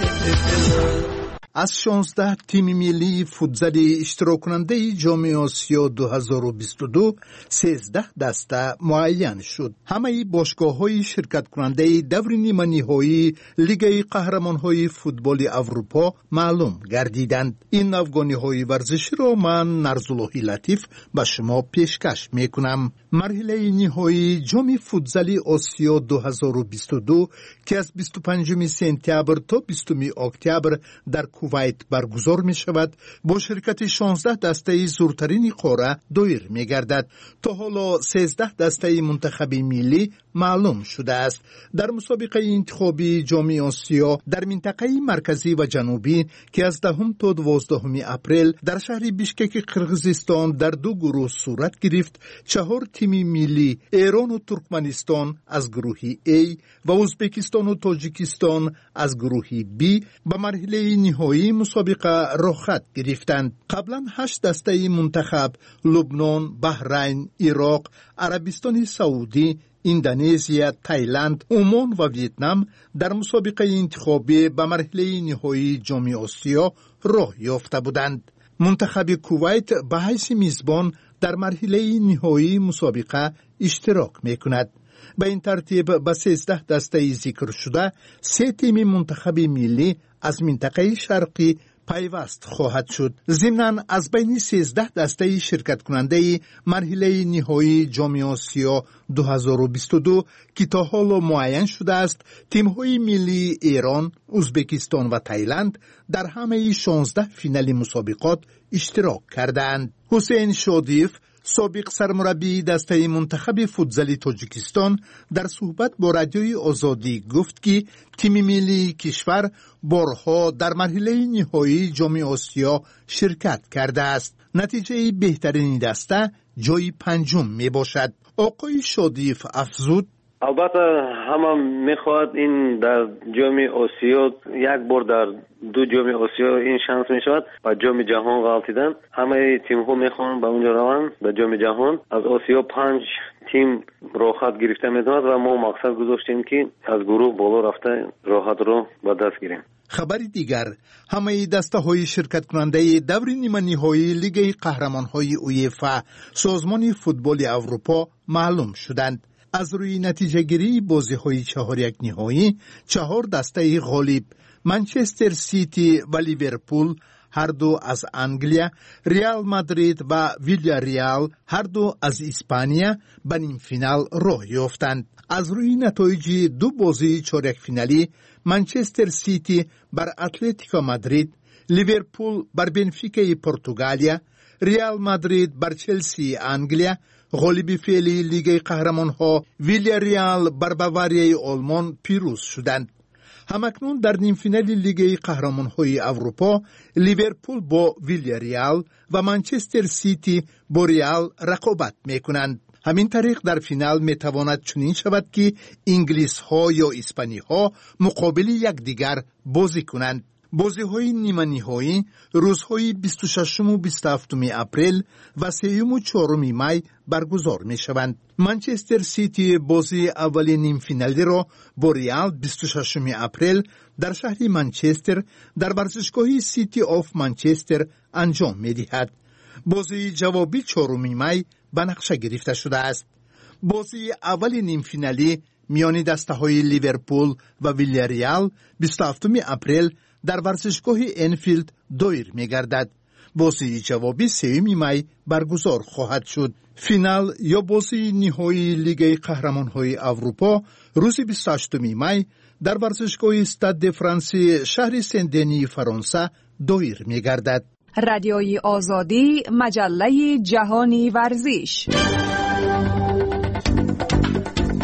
از شانزده تیم ملی فوتزالی اشتراک کننده جام آسیا دو هزار و بیست و دو سیزده دسته معین شد. همه باشگاه‌های شرکت کننده دور نیمه نهایی لیگ قهرمان‌های فوتبال اروپا معلوم گردیدند. این افغانی‌های ورزشی را من نرزالله لطیف به شما پیشکش می‌کنم. مرحله نهایی جام فوتزالی آسیا دو هزار و بیست و دو که از بیست و پنجم سپتامبر تا بیستم اکتبر در کویت برگزار می شود با شرکت شانزده دسته زورترین قاره دایر می گردد. تا حالا سیزده دسته منتخب ملی معلوم شده است. در مسابقه انتخابی جام آسیا در منطقه مرکزی و جنوبی که از دهم تا دوازدهم اپریل در شهر بیشکک قرقیزستان در دو گروه صورت گرفت، چهار تیم ملی ایران و ترکمنستان از گروه A و ازبکستان و تاجیکستان از گروه B به مرحله نهایی مسابقه رخصت گرفتند. قبلا هشت دسته منتخب لبنان، بحرین، عراق، عربستان سعودی، اندونزیا، تایلند، عمان و ویتنام در مسابقه انتخابی به مرحله نهایی جام آسیا راه یافته بودند. منتخب کویت به حیث میزبان در مرحله نهایی مسابقه اشتراک میکند. به این ترتیب به سیزده دسته ذکر شده سه تیم منتخب ملی از منطقه شرقی پیوست خواهد شد. ضمناً از بین سیزده دسته شرکت کننده مرحله نهایی جام آسیا دو هزار و بیست و دو که تا حالا معین شده است، تیم‌های ملی ایران، ازبکستان و تایلند در همه شانزده فینال مسابقات اشتراک کردند. حسین شادیف سابق سرمربی دسته منتخب فوتزالی تاجیکستان در صحبت با رادیوی آزادی گفت که تیم ملی کشور بارها در مرحله نهایی جام آسیا شرکت کرده است. نتیجه بهترین دسته جای پنجم می باشد. آقای شادیف افزود: البته همه میخواد این در جام آسیا یک بار در دو جام آسیا این شانس میشود و جام جهان غلطیدن. همه تیم ها میخوان به اونجا روند به جام جهان. از آسیا پنج تیم راحت گرفته میتواند و ما مقصد گذاشتیم که از گروه بالا رفته راحت رو به دست گیریم. خبر دیگر، همه دسته های شرکت کننده دور نیمه نهایی لیگ قهرمان های اویفا سازمان فوتبال اروپا معلوم شدند. از روی نتیجه گیری بازی های چهار یک نهایی چهار دسته غالب منچستر سیتی و لیورپول هر دو از انگلیا، ریال مادرید و ویلیاریال هر دو از اسپانیا به نیم فینال راه یافتند. از روی نتایج دو بازی چهارک فینالی منچستر سیتی بر اتلتیکو مادرید، لیورپول بر بنفیکا پرتغالیا، ریال مادرید بر چلسی انگلیا، غالب فعلی لیگ قهرمان‌ها ویلیاریال بر باواریای آلمان پیروز شدند. همکنون در نیم فینال لیگ قهرمان‌های اروپا لیورپول با ویلیاریال و منچستر سیتی با ریال رقابت می‌کنند. همین طریق در فینال می‌تواند چنین شود که انگلیس‌ها یا اسپانی‌ها مقابل یکدیگر بازی کنند. بازی‌های نیمه نهایی روزهای بیست و ششم و بیست و هفتم اپریل و سوم و چهارم می برگزار می‌شوند. منچستر سیتی بازی اول نیم فینالی را با ریال بیست و ششم اپریل در شهر منچستر در ورزشگاه سیتی آف منچستر انجام می‌دهد. بازی جوابی چهارم می به نقشه گرفته شده است. بازی اول نیم فینالی میان دسته‌های لیورپول و ویلیاریال بیست و هفتم اپریل در ورزشگاه انفیلد دایر می‌گردد. بازی جوابی سوم می برگزار خواهد شد. فینال یا بازی نهایی لیگ قهرمان‌های اروپا روز بیست و هشتم می در ورزشگاه استاد فرانسه شهر سن-دنی فرانسه دایر می‌گردد. رادیوی آزادی، مجله جهانی ورزش.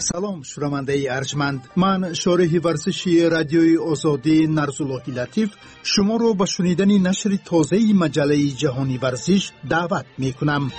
سلام شنونده ارجمند، من شارح ورزشی رادیوی آزادی نرزالله لطیف شما رو به شنیدن نشر تازه مجله جهانی ورزش دعوت می کنم.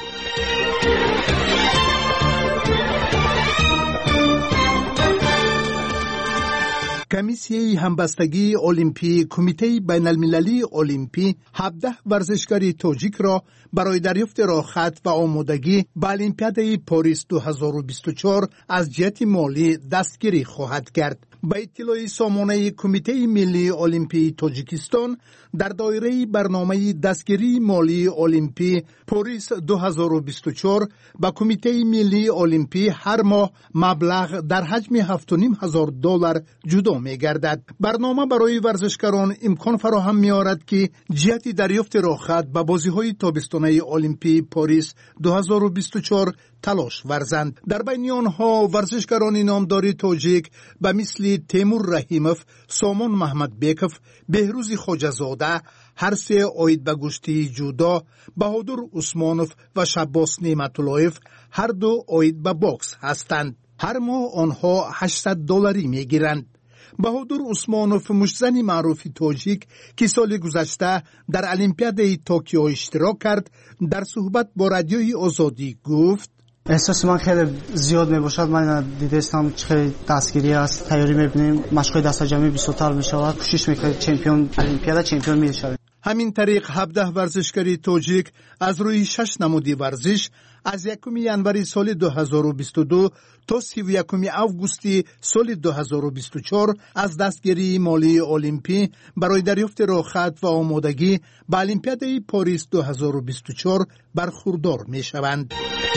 کمیسیه همبستگی المپی کمیته بین المللی المپی هفده ورزشکاری تاجیک را برای دریافت راهخط و آمادگی به المپیاد پاریس دو هزار و بیست و چهار از جهت مالی دستگیری خواهد کرد. به اطلاع سامانه کمیته ملی المپی تاجیکستان در دایره برنامه دستگیری مالی المپی پاریس دو هزار و بیست و چهار به کمیته ملی المپی هر ماه مبلغ در حجم هفت و نیم هزار دلار جدا می گردد. برنامه برای ورزشکاران امکان فراهم می آورد که جهت دریافت راهخط به بازی‌های تابستانه المپی پاریس دو هزار و بیست و چهار تلاش ورزند. در بین آنها ورزشکاران نامدار تاجیک به مثل تیمور رحیموف، سامان محمد بیکوف، بهروز خواجه‌زاده، هر سه آید به گشتی جودا، بهادر عثمانوف و شباس نعمت‌اللهیف هر دو آید به باکس هستند. هر ماه آنها هشتصد دلاری می گیرند. بهادر عثمانوف مشتزن معروف تاجیک که سال گذشته در المپیاد توکیو اشتراک کرد در صحبت با رادیوی آزادی گفت احساس من خیلی زیاد می باشد. من دیدستم خیلی دستگیری است، تیاری می‌بینیم، مشق‌های دست جمعی بیست تا می شود، کوشش می‌کنیم چمپیون المپیاد چمپیون می‌شویم. همین طریق هفده ورزشکاری تاجیک از روی شش نمودی ورزش از یکم ینوری سال دو هزار و بیست و دو تا سی و یکم آگوستی سال دو هزار و بیست و چهار از دستگیری مالی المپی برای دریافت راهخط و آمادگی به المپیاد پاریس دو هزار و بیست و چهار برخوردار می‌شوند.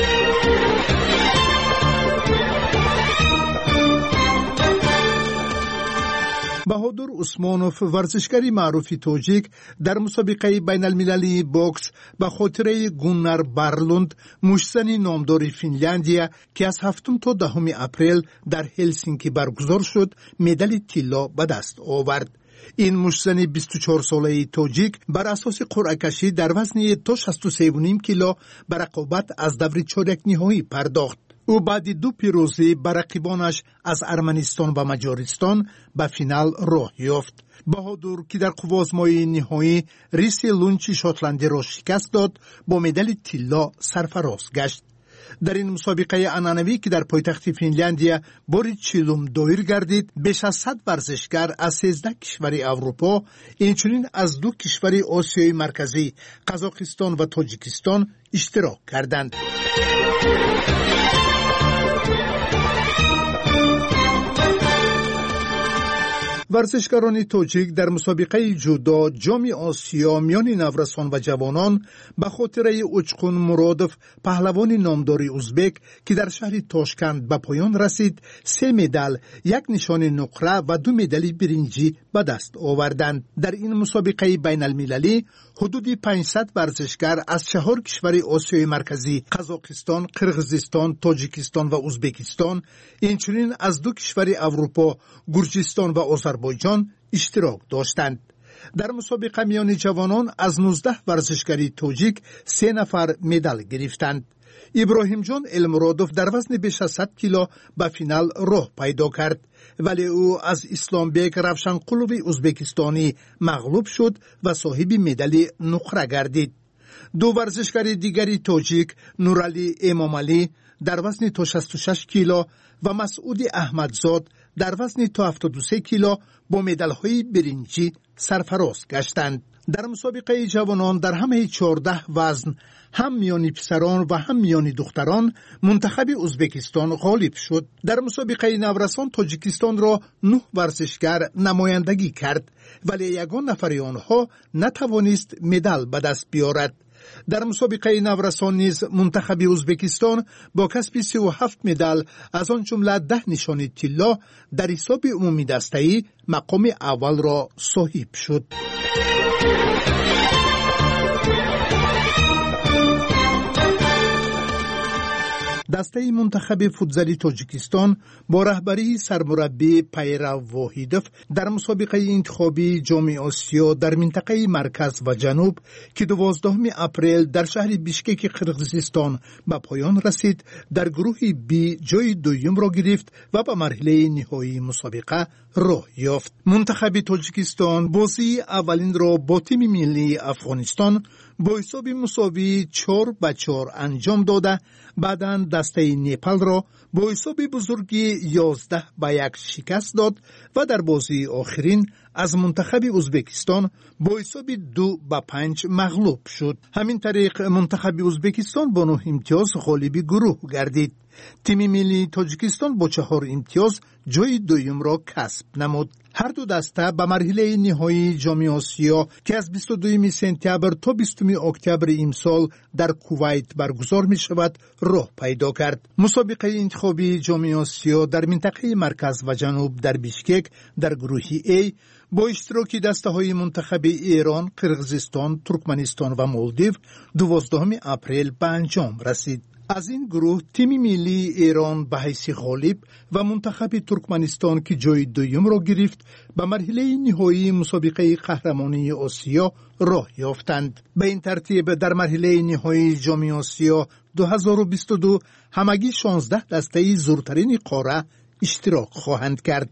بهادر عثمانوف ورزشکاری معروف تاجیک در مسابقه بین المللی بوکس به خاطره گونر بارلوند مشتزن نامدار فنلاندیا که از هفتم تا دهم اپریل در هلسینکی برگزار شد مدال طلا به دست آورد. این مشتزن بیست و چهار ساله تاجیک بر اساس قرعه کشی در وزن تا شصت و سه و نیم کیلو به رقابت از دور چهارک نهایی پرداخت. او بعد دو پیروزی بر رقیبانش از ارمنستان و مجارستان به فینال راه یافت. بهادر که در قوازمای نهایی ریسی لونچی شاتلندی را شکست داد با مدال طلا سرفراز گشت. در این مسابقه عنعنوی که در پایتخت فنلاندیا بار چهلم دایر گردید، بیش از صد ورزشکار از سیزده کشور اروپا، اینچنین از دو کشور آسیای مرکزی قزاقستان و تاجیکستان اشتراک کردند. ورزشکاران تاجیک در مسابقه جودو جام آسیا میان نورسان و جوانان به خاطر اوچقون مرادف پهلوان نامدار ازبک که در شهر تاشکند به پایان رسید سه مدال، یک نشان نقره و دو مدال برنجی به دست آوردند. در این مسابقه بین المللی حدود پانصد ورزشکار از چهار کشور آسیای مرکزی قزاقستان، قرغیزستان، تاجیکستان و ازبکستان، اینچنین از دو کشور اروپا گرجستان و آذربایجان اشتراک داشتند. در مسابقه میان جوانان از نوزده ورزشکاری تاجیک سه نفر مدال گرفتند. ابراهیم جان المرادوف در وزن بیش از صد کیلو به فینال راه پیدا کرد، ولی او از اسلامبek روشنقلوی ازبکستانی مغلوب شد و صاحب مدال نقره گردید. دو ورزشکار دیگری تاجیک نورعلی امامعلی در وزن تا شصت و شش کیلو و مسعود احمدزاد در وزن تا هفتاد و سه کیلو با مدال‌های برنجی سرفراز گشتند. در مسابقه جوانان در همه چهارده وزن هم میان پسران و هم میان دختران منتخب ازبکستان غالب شد. در مسابقه نورسان تاجیکستان را نه ورزشکار نمایندگی کرد، ولی یگان نفر آنها نتوانست مدال به دست بیارد. در مسابقه نورسان نیز منتخب ازبکستان با کسب سی و هفت مدال از آن جمله ده نشان طلا در حساب عمومی دسته‌ای مقام اول را صاحب شد. دسته منتخب فوتزالی تاجیکستان با رهبری سرمربی پیرو واحیدوف در مسابقه انتخابی جام آسیا در منطقه مرکز و جنوب که دوازدهم اپریل در شهر بیشکک قرقیزستان به پایان رسید در گروه بی جای دوم را گرفت و به مرحله نهایی مسابقه راه یافت. منتخب تاجیکستان بازی اولین را با تیم ملی افغانستان با حساب مساوی چهار به چهار انجام داده، بعداً دسته نیپال را با حساب بزرگی یازده به یک شکست داد و در بازی آخرین از منتخب ازبکستان با حساب دو به پنج مغلوب شد. همین طریق منتخب ازبکستان با نه امتیاز غالب گروه گردید. تیم ملی تاجیکستان با چهار امتیاز جای دوم را کسب نمود. هر دو دسته به مرحله نهایی جام آسیا که از بیست و دوم سپتامبر تا بیستم اکتبر امسال در کویت برگزار می شود راه پیدا کرد. مسابقه انتخابی جام آسیا در منطقه مرکز و جنوب در بیشکک در گروه ای با اشتراک دسته های منتخب ایران، قرقیزستان، ترکمنستان و مالدیو دوازدهم اپریل به انجام رسید. از این گروه تیم ملی ایران به حیث غالب و منتخب ترکمنستان که جای دوم را گرفت به مرحله نهایی مسابقه قهرمانی آسیا راه یافتند. به این ترتیب در مرحله نهایی جام آسیا دو هزار و بیست و دو همگی شانزده دسته زورترین قاره اشتراک خواهند کرد.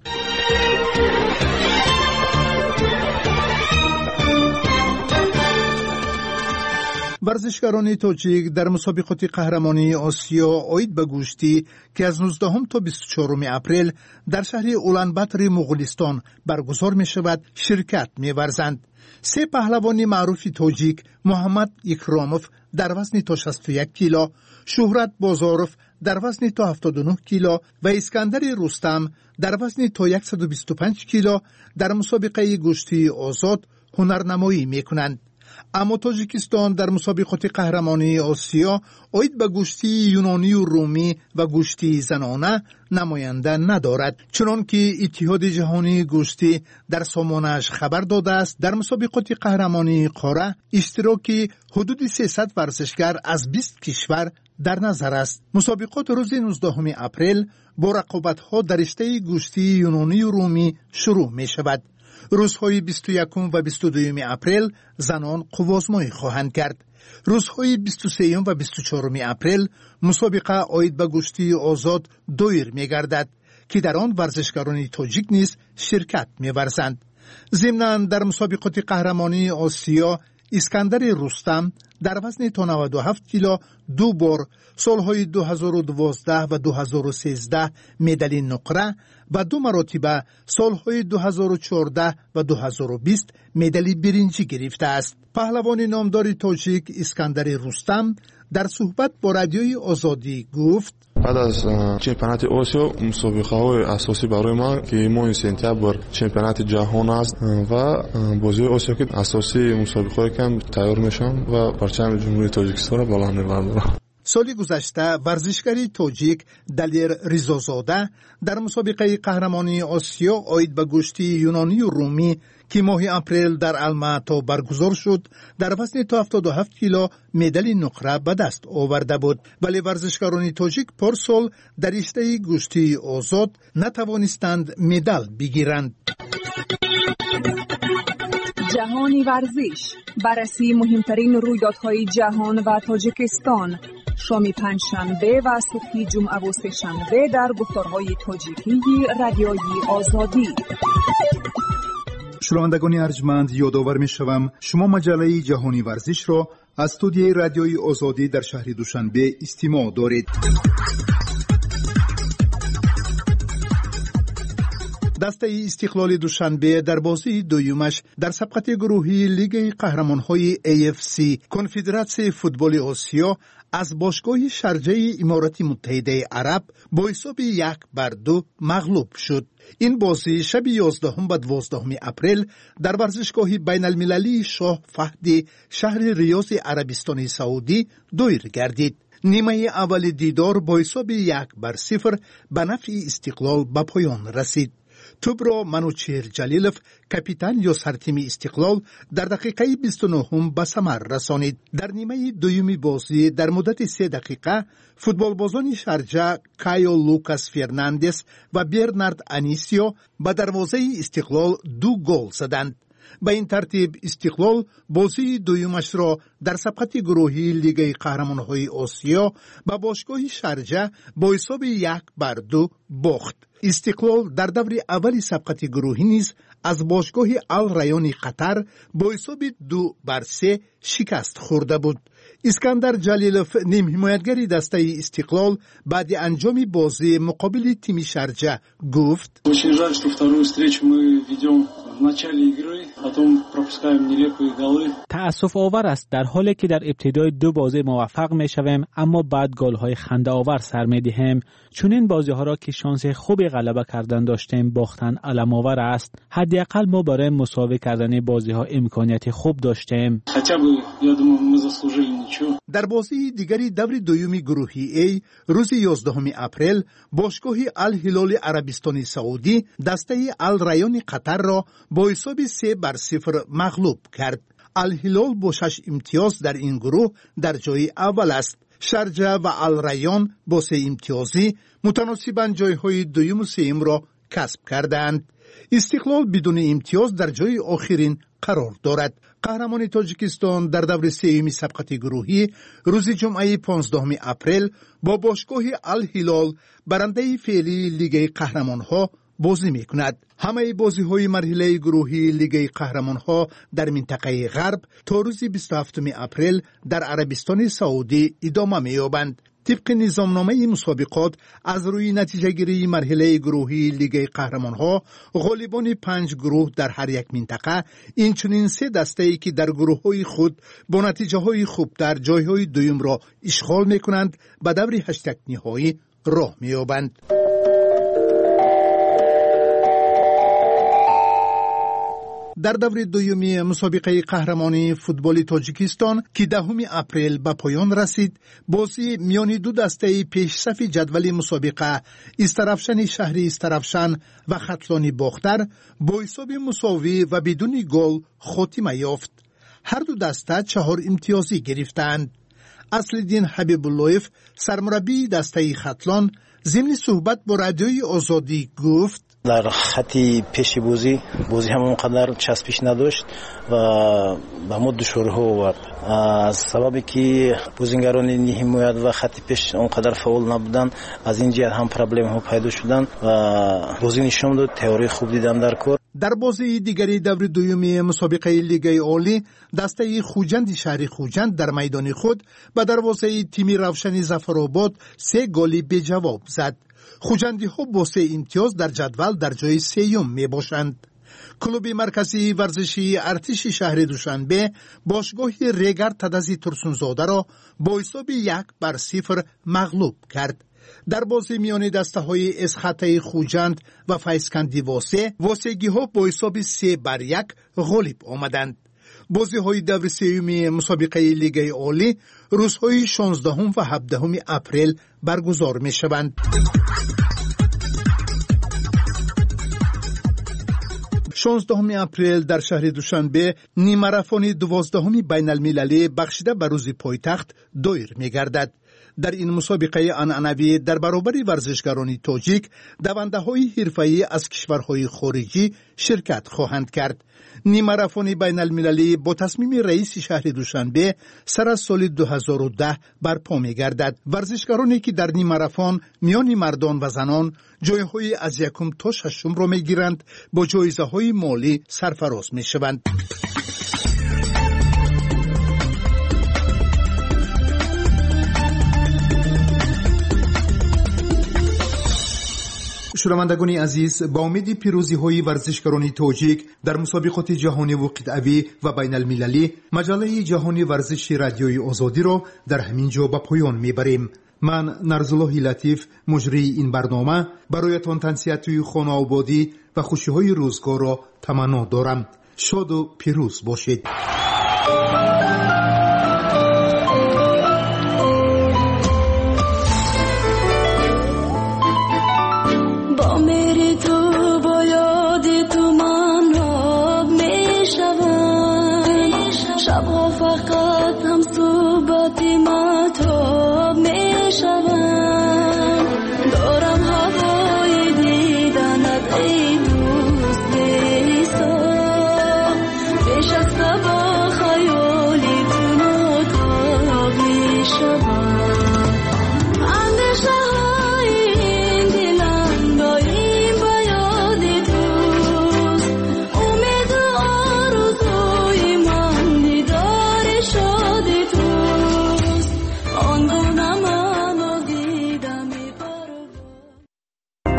ورزشکاران تاجیک در مسابقات قهرمانی آسیا عاید به گشتی که از نوزدهم تا بیست و چهارم اپریل در شهر اولانباتر مغولستان برگزار می شود شرکت می ورزند. سه پهلوان معروف تاجیک محمد اکراموف در وزن تا شصت و یک کیلو، شهرت بازاروف در وزن تا هفتاد و نه کیلو و اسکندر رستم در وزن تا صد و بیست و پنج کیلو در مسابقه گشتی آزاد هنرنمایی می کنند. اما تاجیکستان در مسابقات قهرمانی آسیا عاید به گشتی یونانی و رومی و گشتی زنانه نماینده ندارد، چنانکه اتحاد جهانی گشتی در سامانه‌اش خبر داده است. در مسابقات قهرمانی قاره اشتراکی حدود سیصد ورزشکار از بیست کشور در نظر است. مسابقات روز نوزدهم اپریل با رقابت‌ها در رشته گشتی یونانی و رومی شروع می شود. روزهای بیست و یکم و بیست و دوم اپریل زنان قوازمایی خواهند کرد. روزهای بیست و سوم و بیست و چهارم اپریل مسابقه عاید به گشتی آزاد دویر می گردد که در آن ورزشکاران تاجیک نیز شرکت می ورزند. ضمناً در مسابقات قهرمانی آسیا اسکندر رستم در وزن تا نود و هفت کیلو دو بار سالهای دو هزار و دوازده و دو هزار و سیزده مدال نقره و دو مرتبه سالهای دو هزار و چهارده و دو هزار و بیست مدال برنجی گرفته است. پهلوان نامدار تاجیک اسکندر رستم در صحبت با رادیوی آزادی گفت: بعد از چمپیونات آسیا مسابقه های اساسی برای ما که ماه سپتامبر چمپیونات جهان است و بازی آسیا که اساسی مسابقه کم تیار میشم و پرچم جمهوری تاجیکستان را بالا میبرم. سال گذشته ورزشکاری تاجیک دلیر ریزازاده در مسابقه قهرمانی آسیا عاید به گشتی یونانی و رومی که ماه اپریل در الماتا برگزار شد در وزن تا هفتاد و هفت کیلو مدال نقره به دست آورده بود، ولی ورزشکاران تاجیک پارسال در رشته گشتی آزاد نتوانستند مدال بگیرند. جهانی ورزش، بررسی مهمترین رویدادهای جهان و تاجیکستان، شام پنجشنبه و صبح جمعه و سه‌شنبه در گفتارهای تاجیکی رادیوی آزادی. شنوندگان ارجمند، یادآور می‌شوم شما مجله جهانی ورزش را از استودیوی رادیوی آزادی در شهر دوشنبه استماع دارید. دسته استقلال دوشنبه در بازی دویمش در سبقت گروهی لیگ قهرمان‌های ای اف سی کنفدراسیون فوتبال آسیا از باشگاه شارجه امارات متحده عرب با حساب یک بر دو مغلوب شد. این بازی شب یازدهم و دوازدهم اپریل در ورزشگاه بین المللی شاه فهد شهر ریاض عربستان سعودی دایر گردید. نیمه اول دیدار با حساب یک بر صفر به نفع استقلال به پایان رسید. توپ را منوچهر جلیلوف کاپیتان یا سرتیم استقلال در دقیقه بیست و نه به ثمر رسانید. در نیمه دوم بازی در مدت سه دقیقه فوتبالبازان شارجه کایو لوکاس فرناندز و برنارد انیسیو به دروازه استقلال دو گل زدند. به این ترتیب استقلال بازی دویمش را در سبقت گروهی لیگ قهرمان‌های آسیا با باشگاه شارجه با حساب یک بر دو باخت. استقلال در دور اول سبقت گروهی نیز از باشگاه الرایان قطر با حساب دو بر سه شکست خورده بود. اسکندر جلیلوف نیم حمایتگری دسته استقلال بعد انجام بازی مقابل تیم شارجه گفت: Очень жаль, что вторую встречу мы ведем в начале игры, потом пропускаем нелепые голы. تأسف آور است در حالی که در ابتدای دو بازی موفق می‌شویم اما بعد گل‌های خنده آور سر می‌دهیم. چون این بازی‌ها را که شانس خوبی غلبه کردن داشتیم باختن علم آور است. حداقل ما برای مساوی کردن بازی‌ها امکانیت خوب داشتیم. хотя бы я думаю мы заслужили ничего. در بازی دیگری دور دوم گروهی ای روز یازدهم اپریل باشگاه الهلال عربستان سعودی دسته الرایان قطر را با حساب سه بر صفر مغلوب کرد. الهلال با شش امتیاز در این گروه در جای اول است. شارجه و الرایان با سه امتیازی متناسباً جایهای دوم و سوم را کسب کردند. استقلال بدون امتیاز در جای آخرین قرار دارد. قهرمان تاجیکستان در دور سوم سبقت گروهی روز جمعه پانزدهم اپریل با باشگاه الهلال برنده فعلی لیگ قهرمان‌ها بازی می‌کند. همه بازی‌های مرحله گروهی لیگ قهرمان‌ها در منطقه غرب تا روز بیست و هفتم اپریل در عربستان سعودی ادامه می‌یابند. طبق نظامنامه مسابقات از روی نتیجه گیری مرحله گروهی لیگ قهرمان‌ها غالبان پنج گروه در هر یک منطقه اینچنین سه دسته‌ای که در گروه‌های خود با نتیجه‌های خوبتر جای‌های دوم را اشغال می‌کنند به دور هشت نهایی راه می‌یابند. در دور دومی مسابقه قهرمانی فوتبال تاجیکستان که دهم اپریل به پایان رسید، بازی میان دو دسته پیشصف جدول مسابقه استرافشن شهری استرافشن و خطلان باختر با حساب مساوی و بدون گل خاتمه یافت. هر دو دسته چهار امتیازی گرفتند. اصلالدین حبیب اللهیف سرمربی دسته خطلان ضمن صحبت با رادیوی آزادی گفت: در خطی پیش بازی بازی هم اونقدر چسبش نداشت و به ما دشوارها آورد. از سببی که بازیگران حمایت و خط پیش اونقدر فعال نبودن از این جهت هم پرابلم ها پیدا شدن و بازی نشون داد تئوری خوب دیدن در کار. در بازی دیگری دور دوم مسابقه لیگ عالی دسته خوجند شهر خوجند در میدان خود به دروازه تیم روشن ظفرآباد سه گلی به جواب زد. خوجندی ها با سه امتیاز در جدول در جای سیوم می باشند. کلوب مرکزی ورزشی ارتش شهر دوشنبه باشگاه ریگر تدزی ترسونزاده را با حساب یک بر صفر مغلوب کرد. در بازی میان دسته های اسخطه خوجند و فیسکندی واسه واسگی ها با حساب سه بر یک غالب آمدند. بازی های دور سوم مسابقه لیگ عالی روزهای شانزدهم و هفدهم اپریل برگزار می شوند. شانزدهم اپریل در شهر دوشنبه نیمه دوازدهم بین المللی بخشیده به روز پایتخت دایر می گردد. در این مسابقه عنعنوی در برابر ورزشکاران تاجیک دونده‌های حرفه‌ای از کشورهای خارجی شرکت خواهند کرد. نیمه ماراتون بین المللی با تصمیم رئیس شهر دوشنبه سر از سال دو هزار و ده برپا می گردد. ورزشکارانی که در نیمه ماراتون میان مردان و زنان جایهای از یکم تا ششم را می گیرند با جایزه های مالی سرفراز می شوند. شنوندگان عزیز، با امید پیروزی های ورزشکاران تاجیک در مسابقات جهانی و قطعی و بین المللی، مجله جهانی ورزش رادیوی آزادی را در همین جا به پایان میبریم. من نرزالله لطیف مجری این برنامه برایتان تنصیحات خانه آبادی و خوشی های روزگار را تمنا دارم. شاد و پیروز باشید.